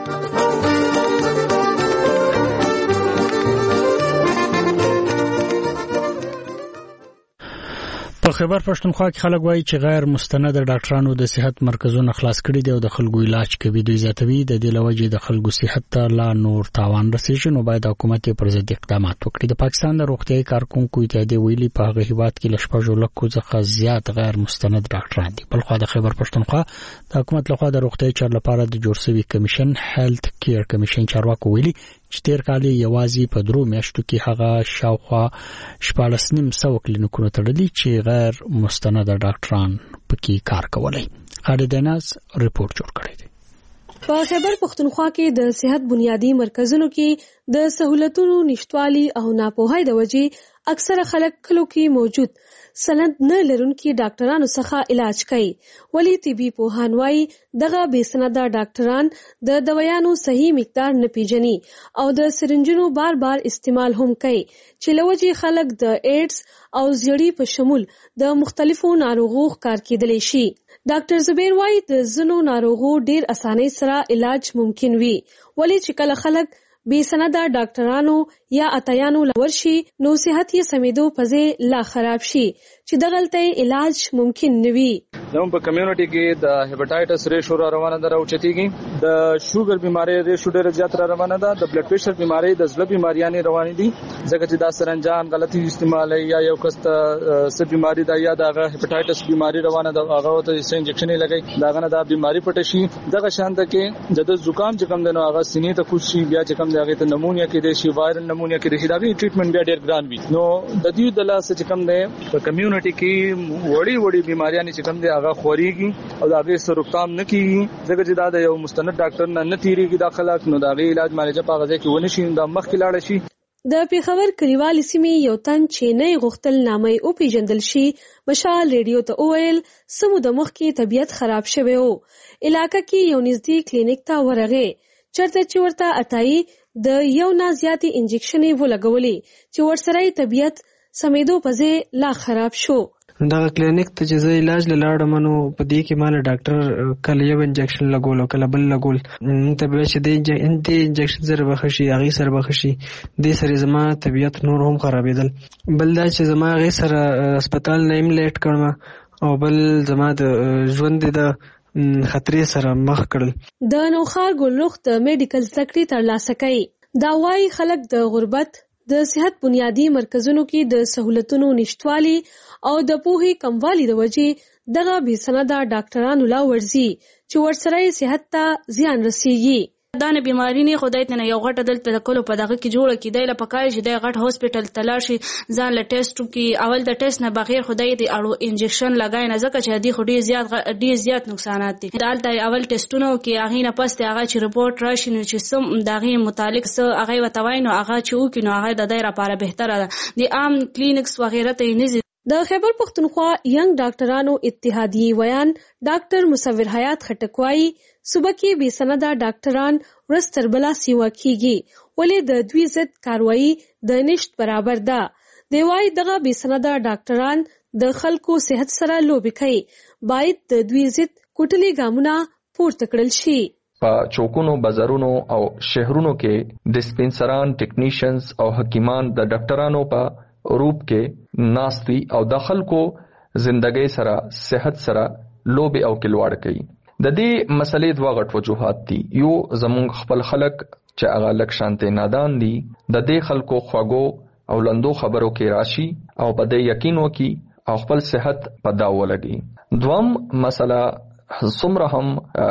[SPEAKER 1] په خیبر پښتونخوا کې خلک وایي چې غیر مستند ډاکټرانو د صحت مرکزونه خلاص کړي دي او د خلکو علاج کوي. دوی زیاتوي د دې لوجې د خلکو صحت ته لا نور تاوان رسیږي، نو باید حکومت پر ضد اقدامات وکړي. د پاکستان د روغتیايي کارکونکو اتحادیې ویلي په هغه هیواد کې له شپږ لکو څخه زیات غیر مستند ډاکټران دي. بلخو د خیبر پښتونخوا د حکومت لخوا د روغتیايي چارو لپاره د جوړ شوی کمیشن هیلث کیر کمیشن چارواکو ویلي چې تیر کال یوازې په درو میاشتو کې هغه شاوخوا شپږ نیم سو کلینیکونو تړلي چې غیر مستند ډاکټران پکې کار کولای. خالدیناز ریپورت جوړ کړی دی.
[SPEAKER 23] په خیبر پښتونخوا کې د صحت بنیادی مرکزونو کې د سہولتونو نشټوالي او ناپوهۍ د وجې اکثره خلک کلو کې موجود سند نه لرونکي ډاکټرانو څخه علاج کوي. ولی طبي پوهان وايي دغه بې سنده ډاکټران د دوایانو صحیح مقدار نه پیژني او د سرنجونو بار بار استعمال هم کوي چې لوجې خلک د ایډز او زیړی په شمول د مختلفو ناروغو ښکار کېدلی شي. ډاکټر زبیر وايي د ځینو ناروغو ډیر اسانۍ سره علاج ممکن وي، ولی چې کله خلک بې سنده ډاکټرانو یا اتایانو لورشي نو صحت یې سمیدو پځې لا خراب شي چې دغلته علاج ممکن نوي.
[SPEAKER 2] زموږ په کمیونټي کې د هپاتایټس ریشو را روانه ده او چتیږي، د شوګر بیماری ریشو ډېر زیات را روانه ده، د بلډ پريشر بیماری، د زړه بیماریاں روانې دي ځکه چې دا سرنجان غلطي استعمال یا یو کس ته څه بیماری ده یا د هپاتایټس بیماری روانه ده هغه ته انجکشن لګي داغه نه دا بیماری پټ شي. دغه شان ده کې د زکام چې کوم دنو هغه سینې ته کوشي بیا چې کوم دغه ته نمونیا کې د شي وایرل نمونیا کې د شي دا وی ټریټمنټ بیا ډېر ګران وي. نو د دې د لاس چې کوم ده په کمیونټي کې وړي وړي بیماریاں چې کوم ده هغه خوريږي او دا هغه سره روکثام نه کیږي ځکه چې دا د یو مستند ډاکټر نه نه تیریږي دا خلک نو دا غي علاج معالجه په غځه کې ونشي دا مخ کې لاړ شي.
[SPEAKER 23] د پیښور کلیوال سیمې یو تن چې نه غختل نامې او پیژندل شي مشال ریډیو ته اویل سمو د مخ کې طبيعت خراب شوه او علاقې کې یو نږدې کلینیک ته ورغه چرته چې ورته اتای د یو نه زیاتې انجکشن ولګولې چې ورسره طبيعت سمیدو پځې لا خراب شو.
[SPEAKER 3] دا کلینیک ته چې زه علاج لاړم نو په دې کې مال ډاکټر کله یو انجکشن لګول او کله بل لګول ته به چې دې انجکشن سره بخشي هغه سره بخشي دې سره زما طبيعت نور هم خرابېدل. بل دا چې زما هغه سره هسپتال نه ایملیټ کړم او بل زما د ژوند د خطرې سره مخ کړل.
[SPEAKER 23] د نوخار ګلرخ د میډیکل سکرټری تر لاسه کوي دا وايي خلک د غربت د صحت بنیادی مرکزونو کې د سہولتونو نشټوالي او د پوهې کموالي د وجې دغه بې سنده ډاکټرانو لا ورزي چې ورسره صحت ته زیان رسیږي.
[SPEAKER 4] دا نه بیماری نه خدای ته یو غټه دلته د کولو په دغه کې جوړه کیدای له پکای شي د غټ هاسپټل تلاشي ځان له ټیسټ کی اول د ټیسټ نه بغیر خدای دې اړو انجکشن لګای نه ځکه چې دې خو ډیر زیات ډیر زیات نقصانات دي. دالته اول ټیسټونو کې هغه نه پسته هغه چې رپورت راشي نو چې سم دغه متعلق څه هغه وتوای نو هغه چې وکړي نو هغه د دایره لپاره بهتره ده. د عام کلینیکس وغیرہ ته نه
[SPEAKER 23] د خیبر پختونخوا ینګ ډاکټرانو اتحادیې ویان ډاکټر مصور حیات خټکوای صوبه کې بې سنده ډاکټران ورستر بلا سیوا کیږي ولې د دوی ضد کاروایی د نشټ برابر ده. دی وايي دغه بې سنده ډاکټران د خلکو صحت سره لوبي کوي باید د دوی ضد کوټلي ګامونه پورته کړل شي.
[SPEAKER 24] په چوکونو بازارونو او شهرونو کې ډسپنسران ټیکنیشنز او حکیمان د ډاکټرانو په روپ کې ناستي او د خلکو زندګۍ سره صحت سره لوبي او کلواړ کوي. د دې مسلې دوه غټ وجوهات دي. یو زمونږ خپل خلک چې هغه لک شانته نادان دي د دې خلکو خواګو او لندو خبرو کې راشي او په دې یقین وکي او خپل صحت په دا ولګي. دوم مسله څومره هم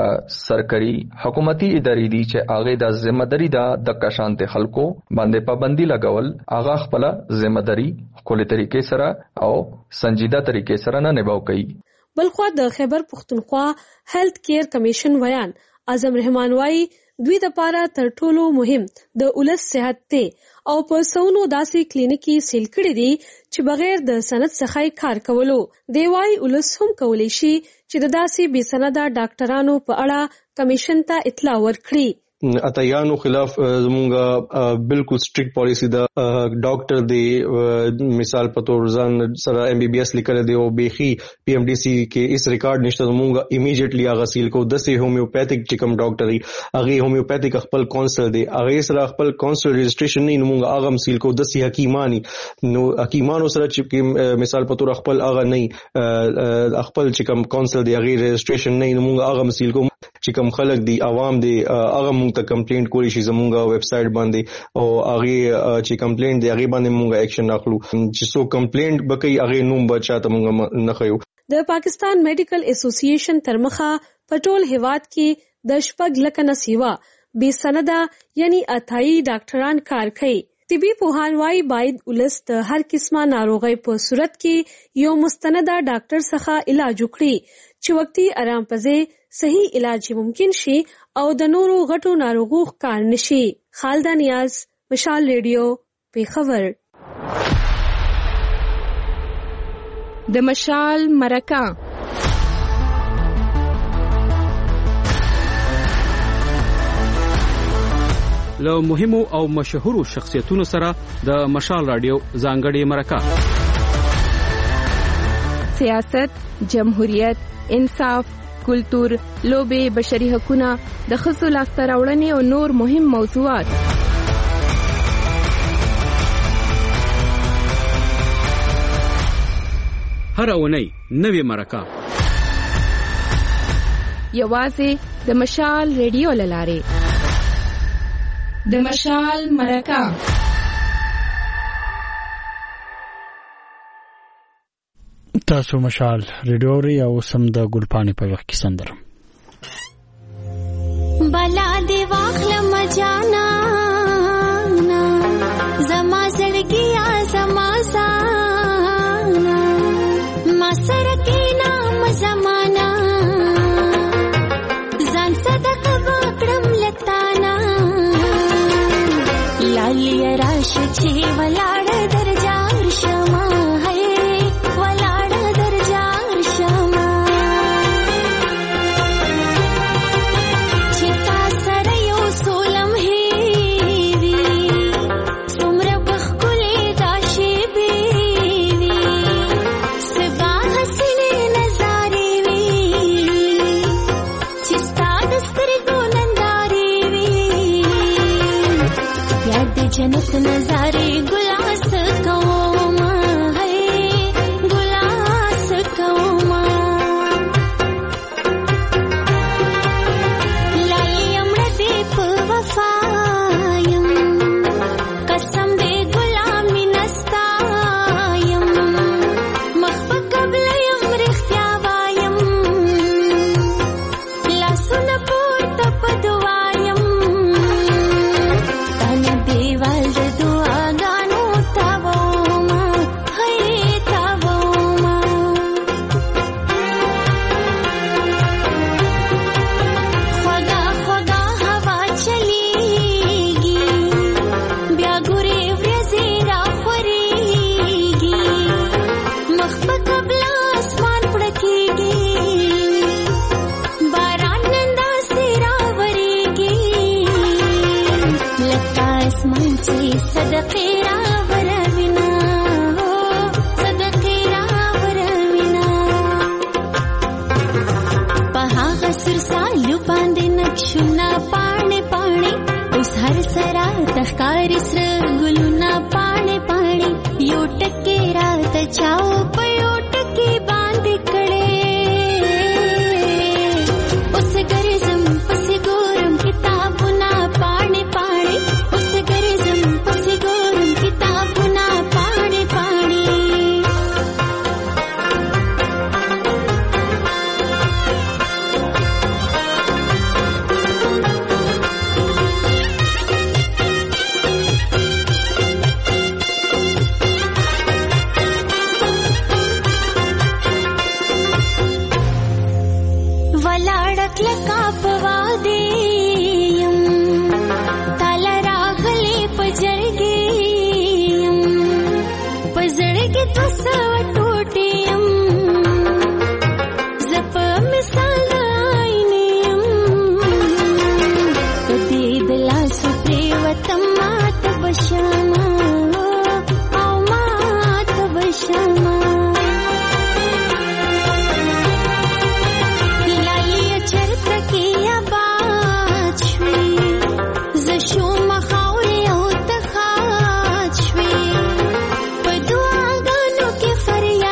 [SPEAKER 24] سرکاري حکومتي ادارې دي چې هغه د ذمہداري ده د کشانته خلکو باندې پابندي لګول هغه خپل ذمہداري خپل طریقې سره او سنجیده طریقې سره نه نباو کوي.
[SPEAKER 23] بلخو د خیبر پختونخوا هیلث کیر کمیشن ویان اعظم رحمان وايي دوی د پاره تر ټولو مهم د اولس صحت ته او په سونو داسې کلینیکي سیل کړي دي چې بغیر د سند څخه کار کولو. دی وايي اولس هم کولی شي چې د داسې بې سنده ډاکټرانو په اړه کمیشن ته اطلاع ورکړي.
[SPEAKER 25] اتایانو خلاف زمونږه بالکل سټریکټ پالیسی ده. ډاکټر دی مثال په تور ځان سره ایم بي بي اس لیکل دی او بيخي پی ام ډي سي کې اس ریکارډ نشته زمونږه ایمیډیټلی هغه سیل کو. د سه هومیوپیتیک چې کوم ډاکټر دی هغه هومیوپیتیک خپل کونسل دی هغه سره خپل کونسل رجسٹریشن نه مونږه هغه سیل کو. د سه حکیمانی نو حکیمانو سره چې مثال په تور خپل هغه نه خپل چې کوم کونسل دی هغه رجسٹریشن نه مونږه هغه سیل کو. چې کوم خلک دی عوام دی هغه مونږ ته کمپلینټ کولی شي زمونږه ویب سټ باندې او هغه چې کمپلینټ دی هغه باندې مونږه اکشن اخلو. چې سو کمپلینټ بکې هغه نوم بچاته مونږه نه خيو.
[SPEAKER 23] د پاکستان میډیکل اسوسییشن ترمخه پټول هیواد کې د شپږ لک نسیوا بې سنده یعنی اتای ډاکټران کار کوي. طبي پوهان وايي باید ولس د هر قسمه ناروغي په صورت کې یو مستنده ډاکټر څخه علاج وکړي چې وختي آرام پځې صحیح علاج ممکن شي او د نورو غټو ناروغو ښکار نشي. خالده نیاز، مشال ریډیو، پیښور.
[SPEAKER 20] د مشال مرکه
[SPEAKER 22] له مهمو او مشهورو شخصیتونو سره د مشال رادیو ځانګړي مرکه.
[SPEAKER 20] سیاست، جمهوریت، انصاف، کلتور، لوبې، بشري حقوقونه، د ښځو لاسته راوړنې او نور مهم موضوعات
[SPEAKER 22] هر اونۍ نوې مرکه
[SPEAKER 6] یوازې د مشال ریډیو للارې د مشال مرکه
[SPEAKER 1] تاسو مشال ریډیو ری او سم د ګلپانی په وخت کې سندره
[SPEAKER 7] بلا دی واخل مجانا زما زړګیا زما سانا ما سره کې نام زمانہ ځان صدقه وکړم لتانا لالی راش چې ولاړ درجار شما ہے ولاړ درجار شما چې تا سره یو سولم هېوي څومره بښکلې دا شېبې وي سبا حسینې نظارې وي چې ستا د سترګو نندارې وي یاد د جنت نظارې ګلاس کوما ہے ګلاس کوما لایم ردی په وفایم قسم دې غلامی نستایم مخفق قبل یم رښتیا وایم لاسونه پورته په دعایم تانه دیوال د دعاګانو تاوما ہے تاوما خوږه خوږه هوا چلیږي بیا ګورې ورځې راخورېږي مخ په قبله اسمان پړکېږي باران نن داسې راورېږي لکه اسمان چې صدقې راوروينا صدقې راوروينا په هغه سر سالو باندې نقشونه پاڼې پاڼې اوس هر سره تخکاري سره ګلونه پاڼې پاڼې یو ټکې راته چاو په یو ټکې باندې کړې اوس ګرځم پسې ګورم کتابونه پاڼې پاڼې اوس ګرځم پسې ګورم کتابونه پاڼې پاڼې ولاړ کلکا په واده یم تاله راغلې په جرګې یم په زړه کې دوه سوه ټوټې یم زه په مثال د آینې یم په دې د لاسو پرېوتم ماته به شمه او ماته به شمه لالیه چرته کې آباد شوې زه شومه خاورې او ته ښاد شوې په دعاګانو کې فریاد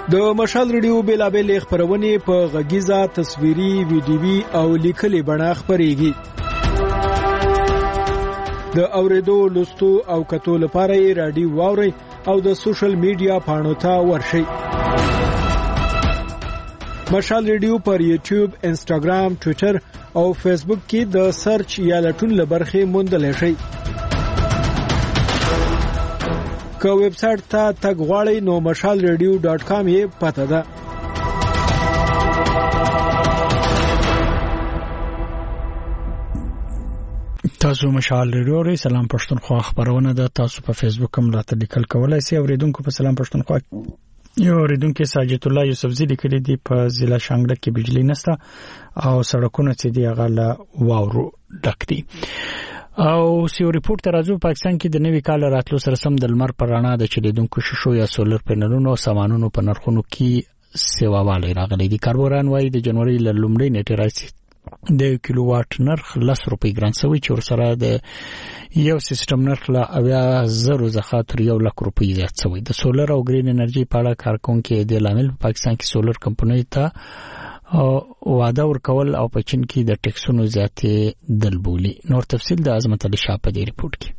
[SPEAKER 9] د مشال ریډیو بیلابل خبرونه په غږیزه تصویري ویډیوي او لیکلي بڼه خبريږي. د اوریدو لوستو او کتو لپاره یې رادیو واوري او د سوشل میډیا پاڼو ته ورشئ. مشال ریډیو پر یوټیوب، انسټاګرام، ټوئیټر او فیسبوک کې د سرچ یا لټون لبرخه موندل شي. که ویب سټ ته تګ غواړئ نو مشال ریډیو ډاټ کام یې پته ده.
[SPEAKER 1] تاسو مشال ریډیو ری سلام پښتونخوا خبرونه ده. تاسو په فیسبوک هم راته لیکل کولای شئ. اوریدونکو په سلام پښتونخوا یو اوریدونکو ساجد الله یوسفزی لیکلي دی په ضلع شانګله کې بجلی نشته او سړکونه چې دی هغه لا واورو ډک دي. او سیو ریپورت ترازو پاکستان کې د نوي کال راتلو سره سم د لمر پر رڼا د چلیدونکو شیشو یا سولر پینلونو او سامانونو په نرخونو کې سیواوالی راغلی دی. کاربوران وايي د جنوري ل لومړۍ نیټه راځي د کیلو واټ نرخ لس روپۍ ګران شوی چې ورسره د یو سیستم نرخ لا اویا زرو زخه تر یو لک روپۍ زیات شوی. د سولر او ګرین انرژي په اړه کارکونکو د لامل په پاکستان کې سولر کمپنۍ ته وعده ورکول او په چین کې د ټیکسونو زیاتې دلبولي. نور تفصیل د عظمت علي شاه په دې ریپورت کې.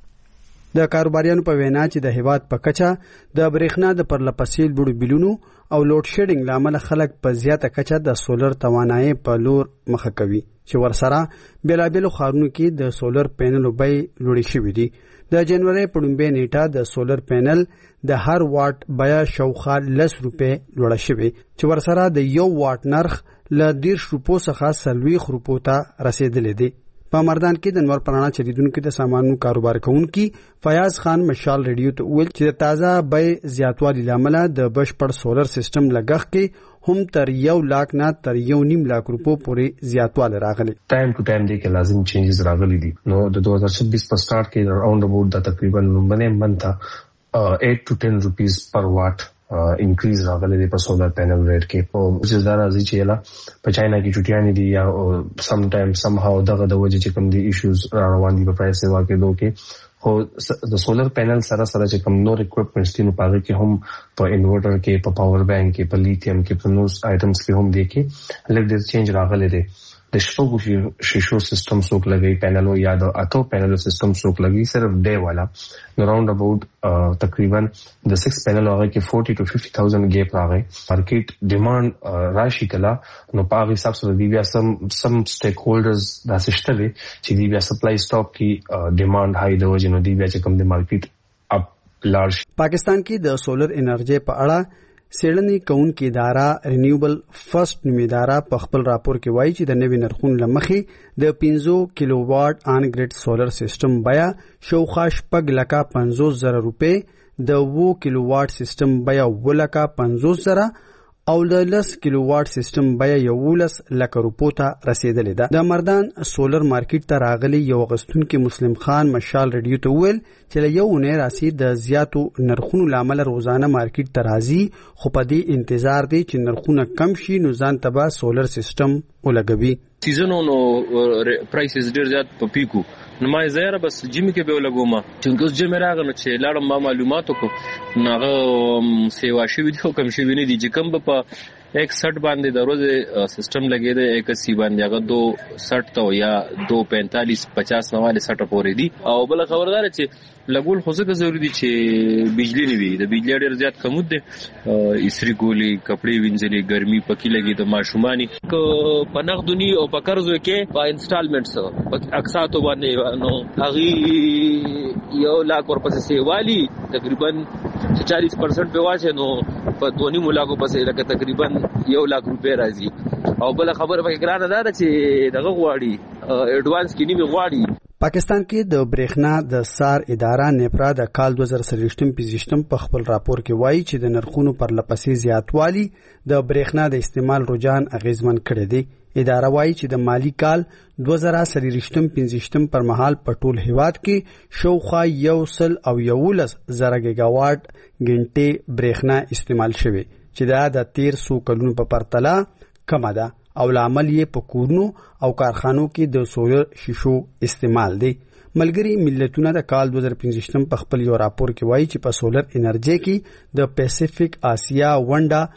[SPEAKER 10] د کاروباریانو په وینا چې د هیواد په کچه د برېښنا د پرلپسې لوړو بیلونو او لوډ شیډینګ لامل خلک په زیاته کچه د سولر توانایي په لور مخه کوي چې ورسره بلابل خارونو کې د سولر پینلو بیې لوړې شوې دي. د جنوري په لومړۍ نیټه د سولر پینل د هر واټ بیا شاوخوا لس روپۍ لوړه شوې چې ورسره د یو واټ نرخ له دیرش روپو څخه سلويخ روپو ته رسیدلې دي. په مردان کې د نور پرانا چلیدونکو د سامانونو کاروبار کوونکی فیاض خان مشال ریډیو ته ویل چې د تازه بیې زیاتوالي لامل د بشپړ سولر سیستم لګښت کې هم تر یو لاک نه تر یو نیم لاک روپو پورې زیاتوالی راغلی.
[SPEAKER 11] ټایم ټو ټایم دی کې لازم چینجز راغلي دي. نو د دوه هزار چھبیس په سٹارټ کې راوند اباوت د تقریبا لومبنه منته eight to ten rupees per watt انکریز راغلی دی په سولر پینل ریټ کې. او چې دا راځي چې لا په چاینا کې چټیانې دي یا سم ټایم سم هاو دغه د وجه چې کوم دي ایشوز را روان دي په پرایس سیوا کې دوه کې خو د سولر پینل سره سره چې کوم نور اکوپمنټس دي نو پاره کې هم په انورټر کې په پاور بانک کې په لیتیم کې په نور آیټمز کې هم دي کې لږ ډېر چینج راغلی دی. د شپږو شیشو سیستم څوک لګي پینلو یا د اته پینلو سیستم څوک لګي صرف ډے والا نو راوند اباوت تقریبا د سکس پینل هغه کې forty to fifty thousand ګیپ راغی. مارکیټ ډیماند راشي کلا نو پاغي حساب سره دی بیا سم سم سټیک هولډرز د سیستم چې دی بیا سپلای سټاپ کې ډیماند هاي د وجه نو دی بیا چې کوم د مارکیټ اپ لارج.
[SPEAKER 10] پاکستان کې د سولر انرژي په اړه سیړنی کونکي اداره رینیوبل فرست نومي اداره په خپل راپور کې وایي چې د نوي نرخونو لمخې د پنځه کیلو واټ آن ګریډ سولر سیستم بیا شاوخوا شپږ لکه پنځوس زره روپۍ، د اوه کیلو واټ سیستم بیا اوه لکه پنځوس زره او د لس کیلو واټ سیستم بیا یولس لکه روپو ته رسیدلې ده. د مردان سولر مارکیټ ته راغلي یو غستونکو مسلم خان مشال ریډیو ته ویل چې یو نه راسي د زیاتو نرخونو لامل روزانه مارکیټ ته راځي خو په دې انتظار دی چې نرخونه کم شي نو ځان تبا سولر سیستم ولګوي.
[SPEAKER 12] سیزنونو پرایسز ډیر زیات په پیکو نو ما زیره بس جیمی کې به ولګوم چې اوس جمع راغله چې لاړم ما معلوماتو کو ناغه سیوا شي ویډیو کم شي ویني دي چې کم په اکسठ باندې د روز سیستم لګې ده اکسی باندې هغه دو سठ تو یا دو پینتالیس پچاس نواله سठ پورې دي. او بل خبردار چې لګول خو څه ضروری دي چې بجلی نه وي د بجلی ډیر زیات کمود دي اسری ګولي کپڑے وینځلي ګرمي پکې لګي د ماشومانی کو پنغدونی او پکرزو کې په انسټالمنټس اقساطو باندې نو هغه یو لاک ورپسې سیوالي تقریبا چالیس پرسنٹ په واشه نو په دونی ملاقو پسې لکه تقریبا یو لاک روپے راځي. او بل خبره پکې ګرانه ده چې دغه غواړي اډوانس کې نیمه غواړي.
[SPEAKER 10] پاکستان کې د برېښنا د سار اداره نیپرا د کال دوه زره څلوېښت پنځوستم په خپل راپور کې وایي چې د نرخونو پر لپسې زیاتوالی د برېښنا د استعمال رجحان اغیزمن کړی دی. اداره وایي چې د مالی کال دوه زره څلوېښت پنځوستم پر مهال په ټول هیواد کې شاوخوا یو سل او یولس زره ګیګا واټ غنټې برېښنا استعمال شوی چې دا د تیر څو کلونو په پرتله کمه ده او لامل یې په کورونو او کارخانو کې د سولر شیشو استعمال دی. ملګری ملتونه د کال دوه زره پنځوستم په خپل یو راپور کې وایي چې په سولر انرژي کې د پیسفیک آسیا ونډه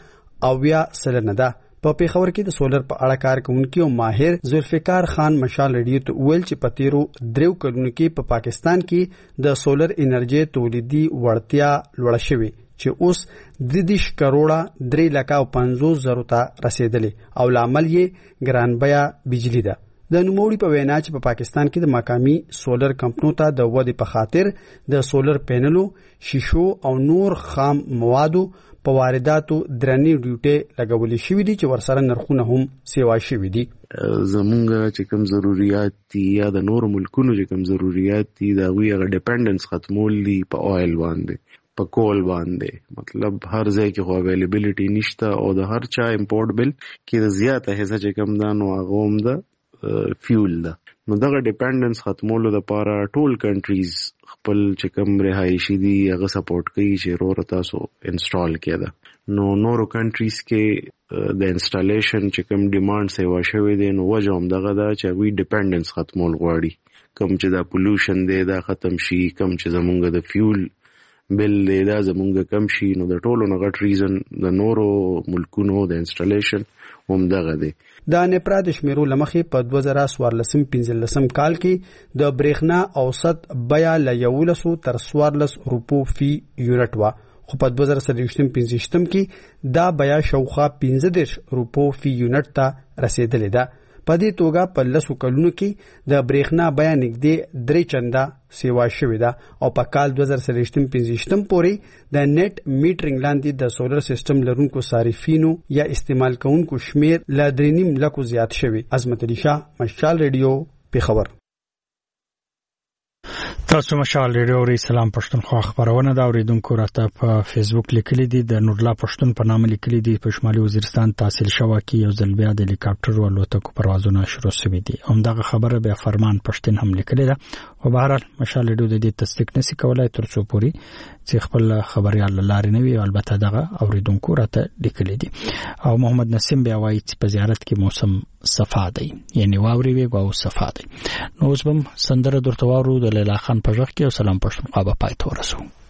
[SPEAKER 10] او بیا سلنه ده. په پیښور کې د سولر په اړه کار کوونکی او ماهر ذوالفقار خان مشال ریډیو ته ویل چې په تیرو دریو کلونو کې په پا پاکستان کې د سولر انرژي تولیدي وړتیا لوړه شوې چې اوس دردش کروڑه درې لکه او پنځوس زرو ته رسیدلې او لامل یې ګران بیه بجلی ده. د نوموړي په وینا چې په پا پاکستان کې د مقامی سولر کمپنیو ته د ودې په خاطر د سولر پینلو، شیشو او نور خام موادو په وارداتو درنې ډیوټي لګولې شوې دي چې ورسره نرخونه هم سیوا شوې دي.
[SPEAKER 13] زمونږ چې کوم ضرورت دي یا د نور ملکونو چې کوم ضرورت دي دا وی هغه ډیپندنس ختمول دي په اویل باندې، په کول باندې. مطلب هر ځای کې خو اویلیبিলিټي نشته او د هر چا امپورټ بل کې د زیاته حصہ چې کوم دا نو هغه هم د فیول ده. نو دغه ډیپندنس ختمولو لپاره ټول کنټریز خپل چې کوم رهایشي دي هغه سپورټ کوي چې رور تاسو انسټال کړه. نو نورو کنټریز کې د انسټالیشن چې کوم ډیماند سیوا شوی دی نو وجه هم دغه ده چې وی ډیپندنس ختمول غواړي. کوم چې دا پولوشن دی دا ختم شي، کوم چې زمونږ د فیول بل دی دا زمونږ کم شي. نو د ټولو نه غټ ریزن د نورو ملکونو د انسټالیشن هم دغه دی.
[SPEAKER 10] د نیپرا د شمیرو لمخې په دوه زره څوارلسم پنځلسم کال کې د برېښنا اوسط بیه له یولسو تر څوارلس روپو فی یونټ وه، خو په دوه زره څلوېښتم پنځویشتم کې دا بیه شاوخوا پنځه دېرش روپو فی یونټ ته رسېدلې ده. په دې توګه په لسو کلونو کې د برېښنا بیه نږدې درې چنده سیوا شوې ده او په کال دوه زره څلوېښتم پنځویشتم پورې د نیټ میټرینګ لاندې د سولر سیستم لرونکو صارفینو یا استعمال کوونکو شمیر له درې نیم لکو زیات شوی. عظمت علي شاه، مشال ریډیو، پیښور.
[SPEAKER 1] تاسو مشال ریډیو ری سلام پښتونخوا خبرونه دا اوریدونکو راته په فیسبوک لیکلي دي. د نورلا پښتون په نامه لیکلي دي په شمالي وزیرستان تحصیل شوه کې یو ځل بیا د هلیکاپټر والوتکو پروازونه شروع شوي دي. همدغه خبره به فرمان پښتون هم لیکلې ده. خو بهرحال مشال ریډیو د دې تصدیق نشي کولای تر څو پورې چې خپل خبريال لارې نه وي. البته دغه اوریدونکو راته لیکلي دي. او محمد نسیم بیا وایي چې په زیارت کې موسم صفا دی، یعنی واوري وي او صفا دی. نو اوس بم سندره درته وارو د لیلا خان په ژغ کې او سلام پښتونخوا به پای ته ورسو.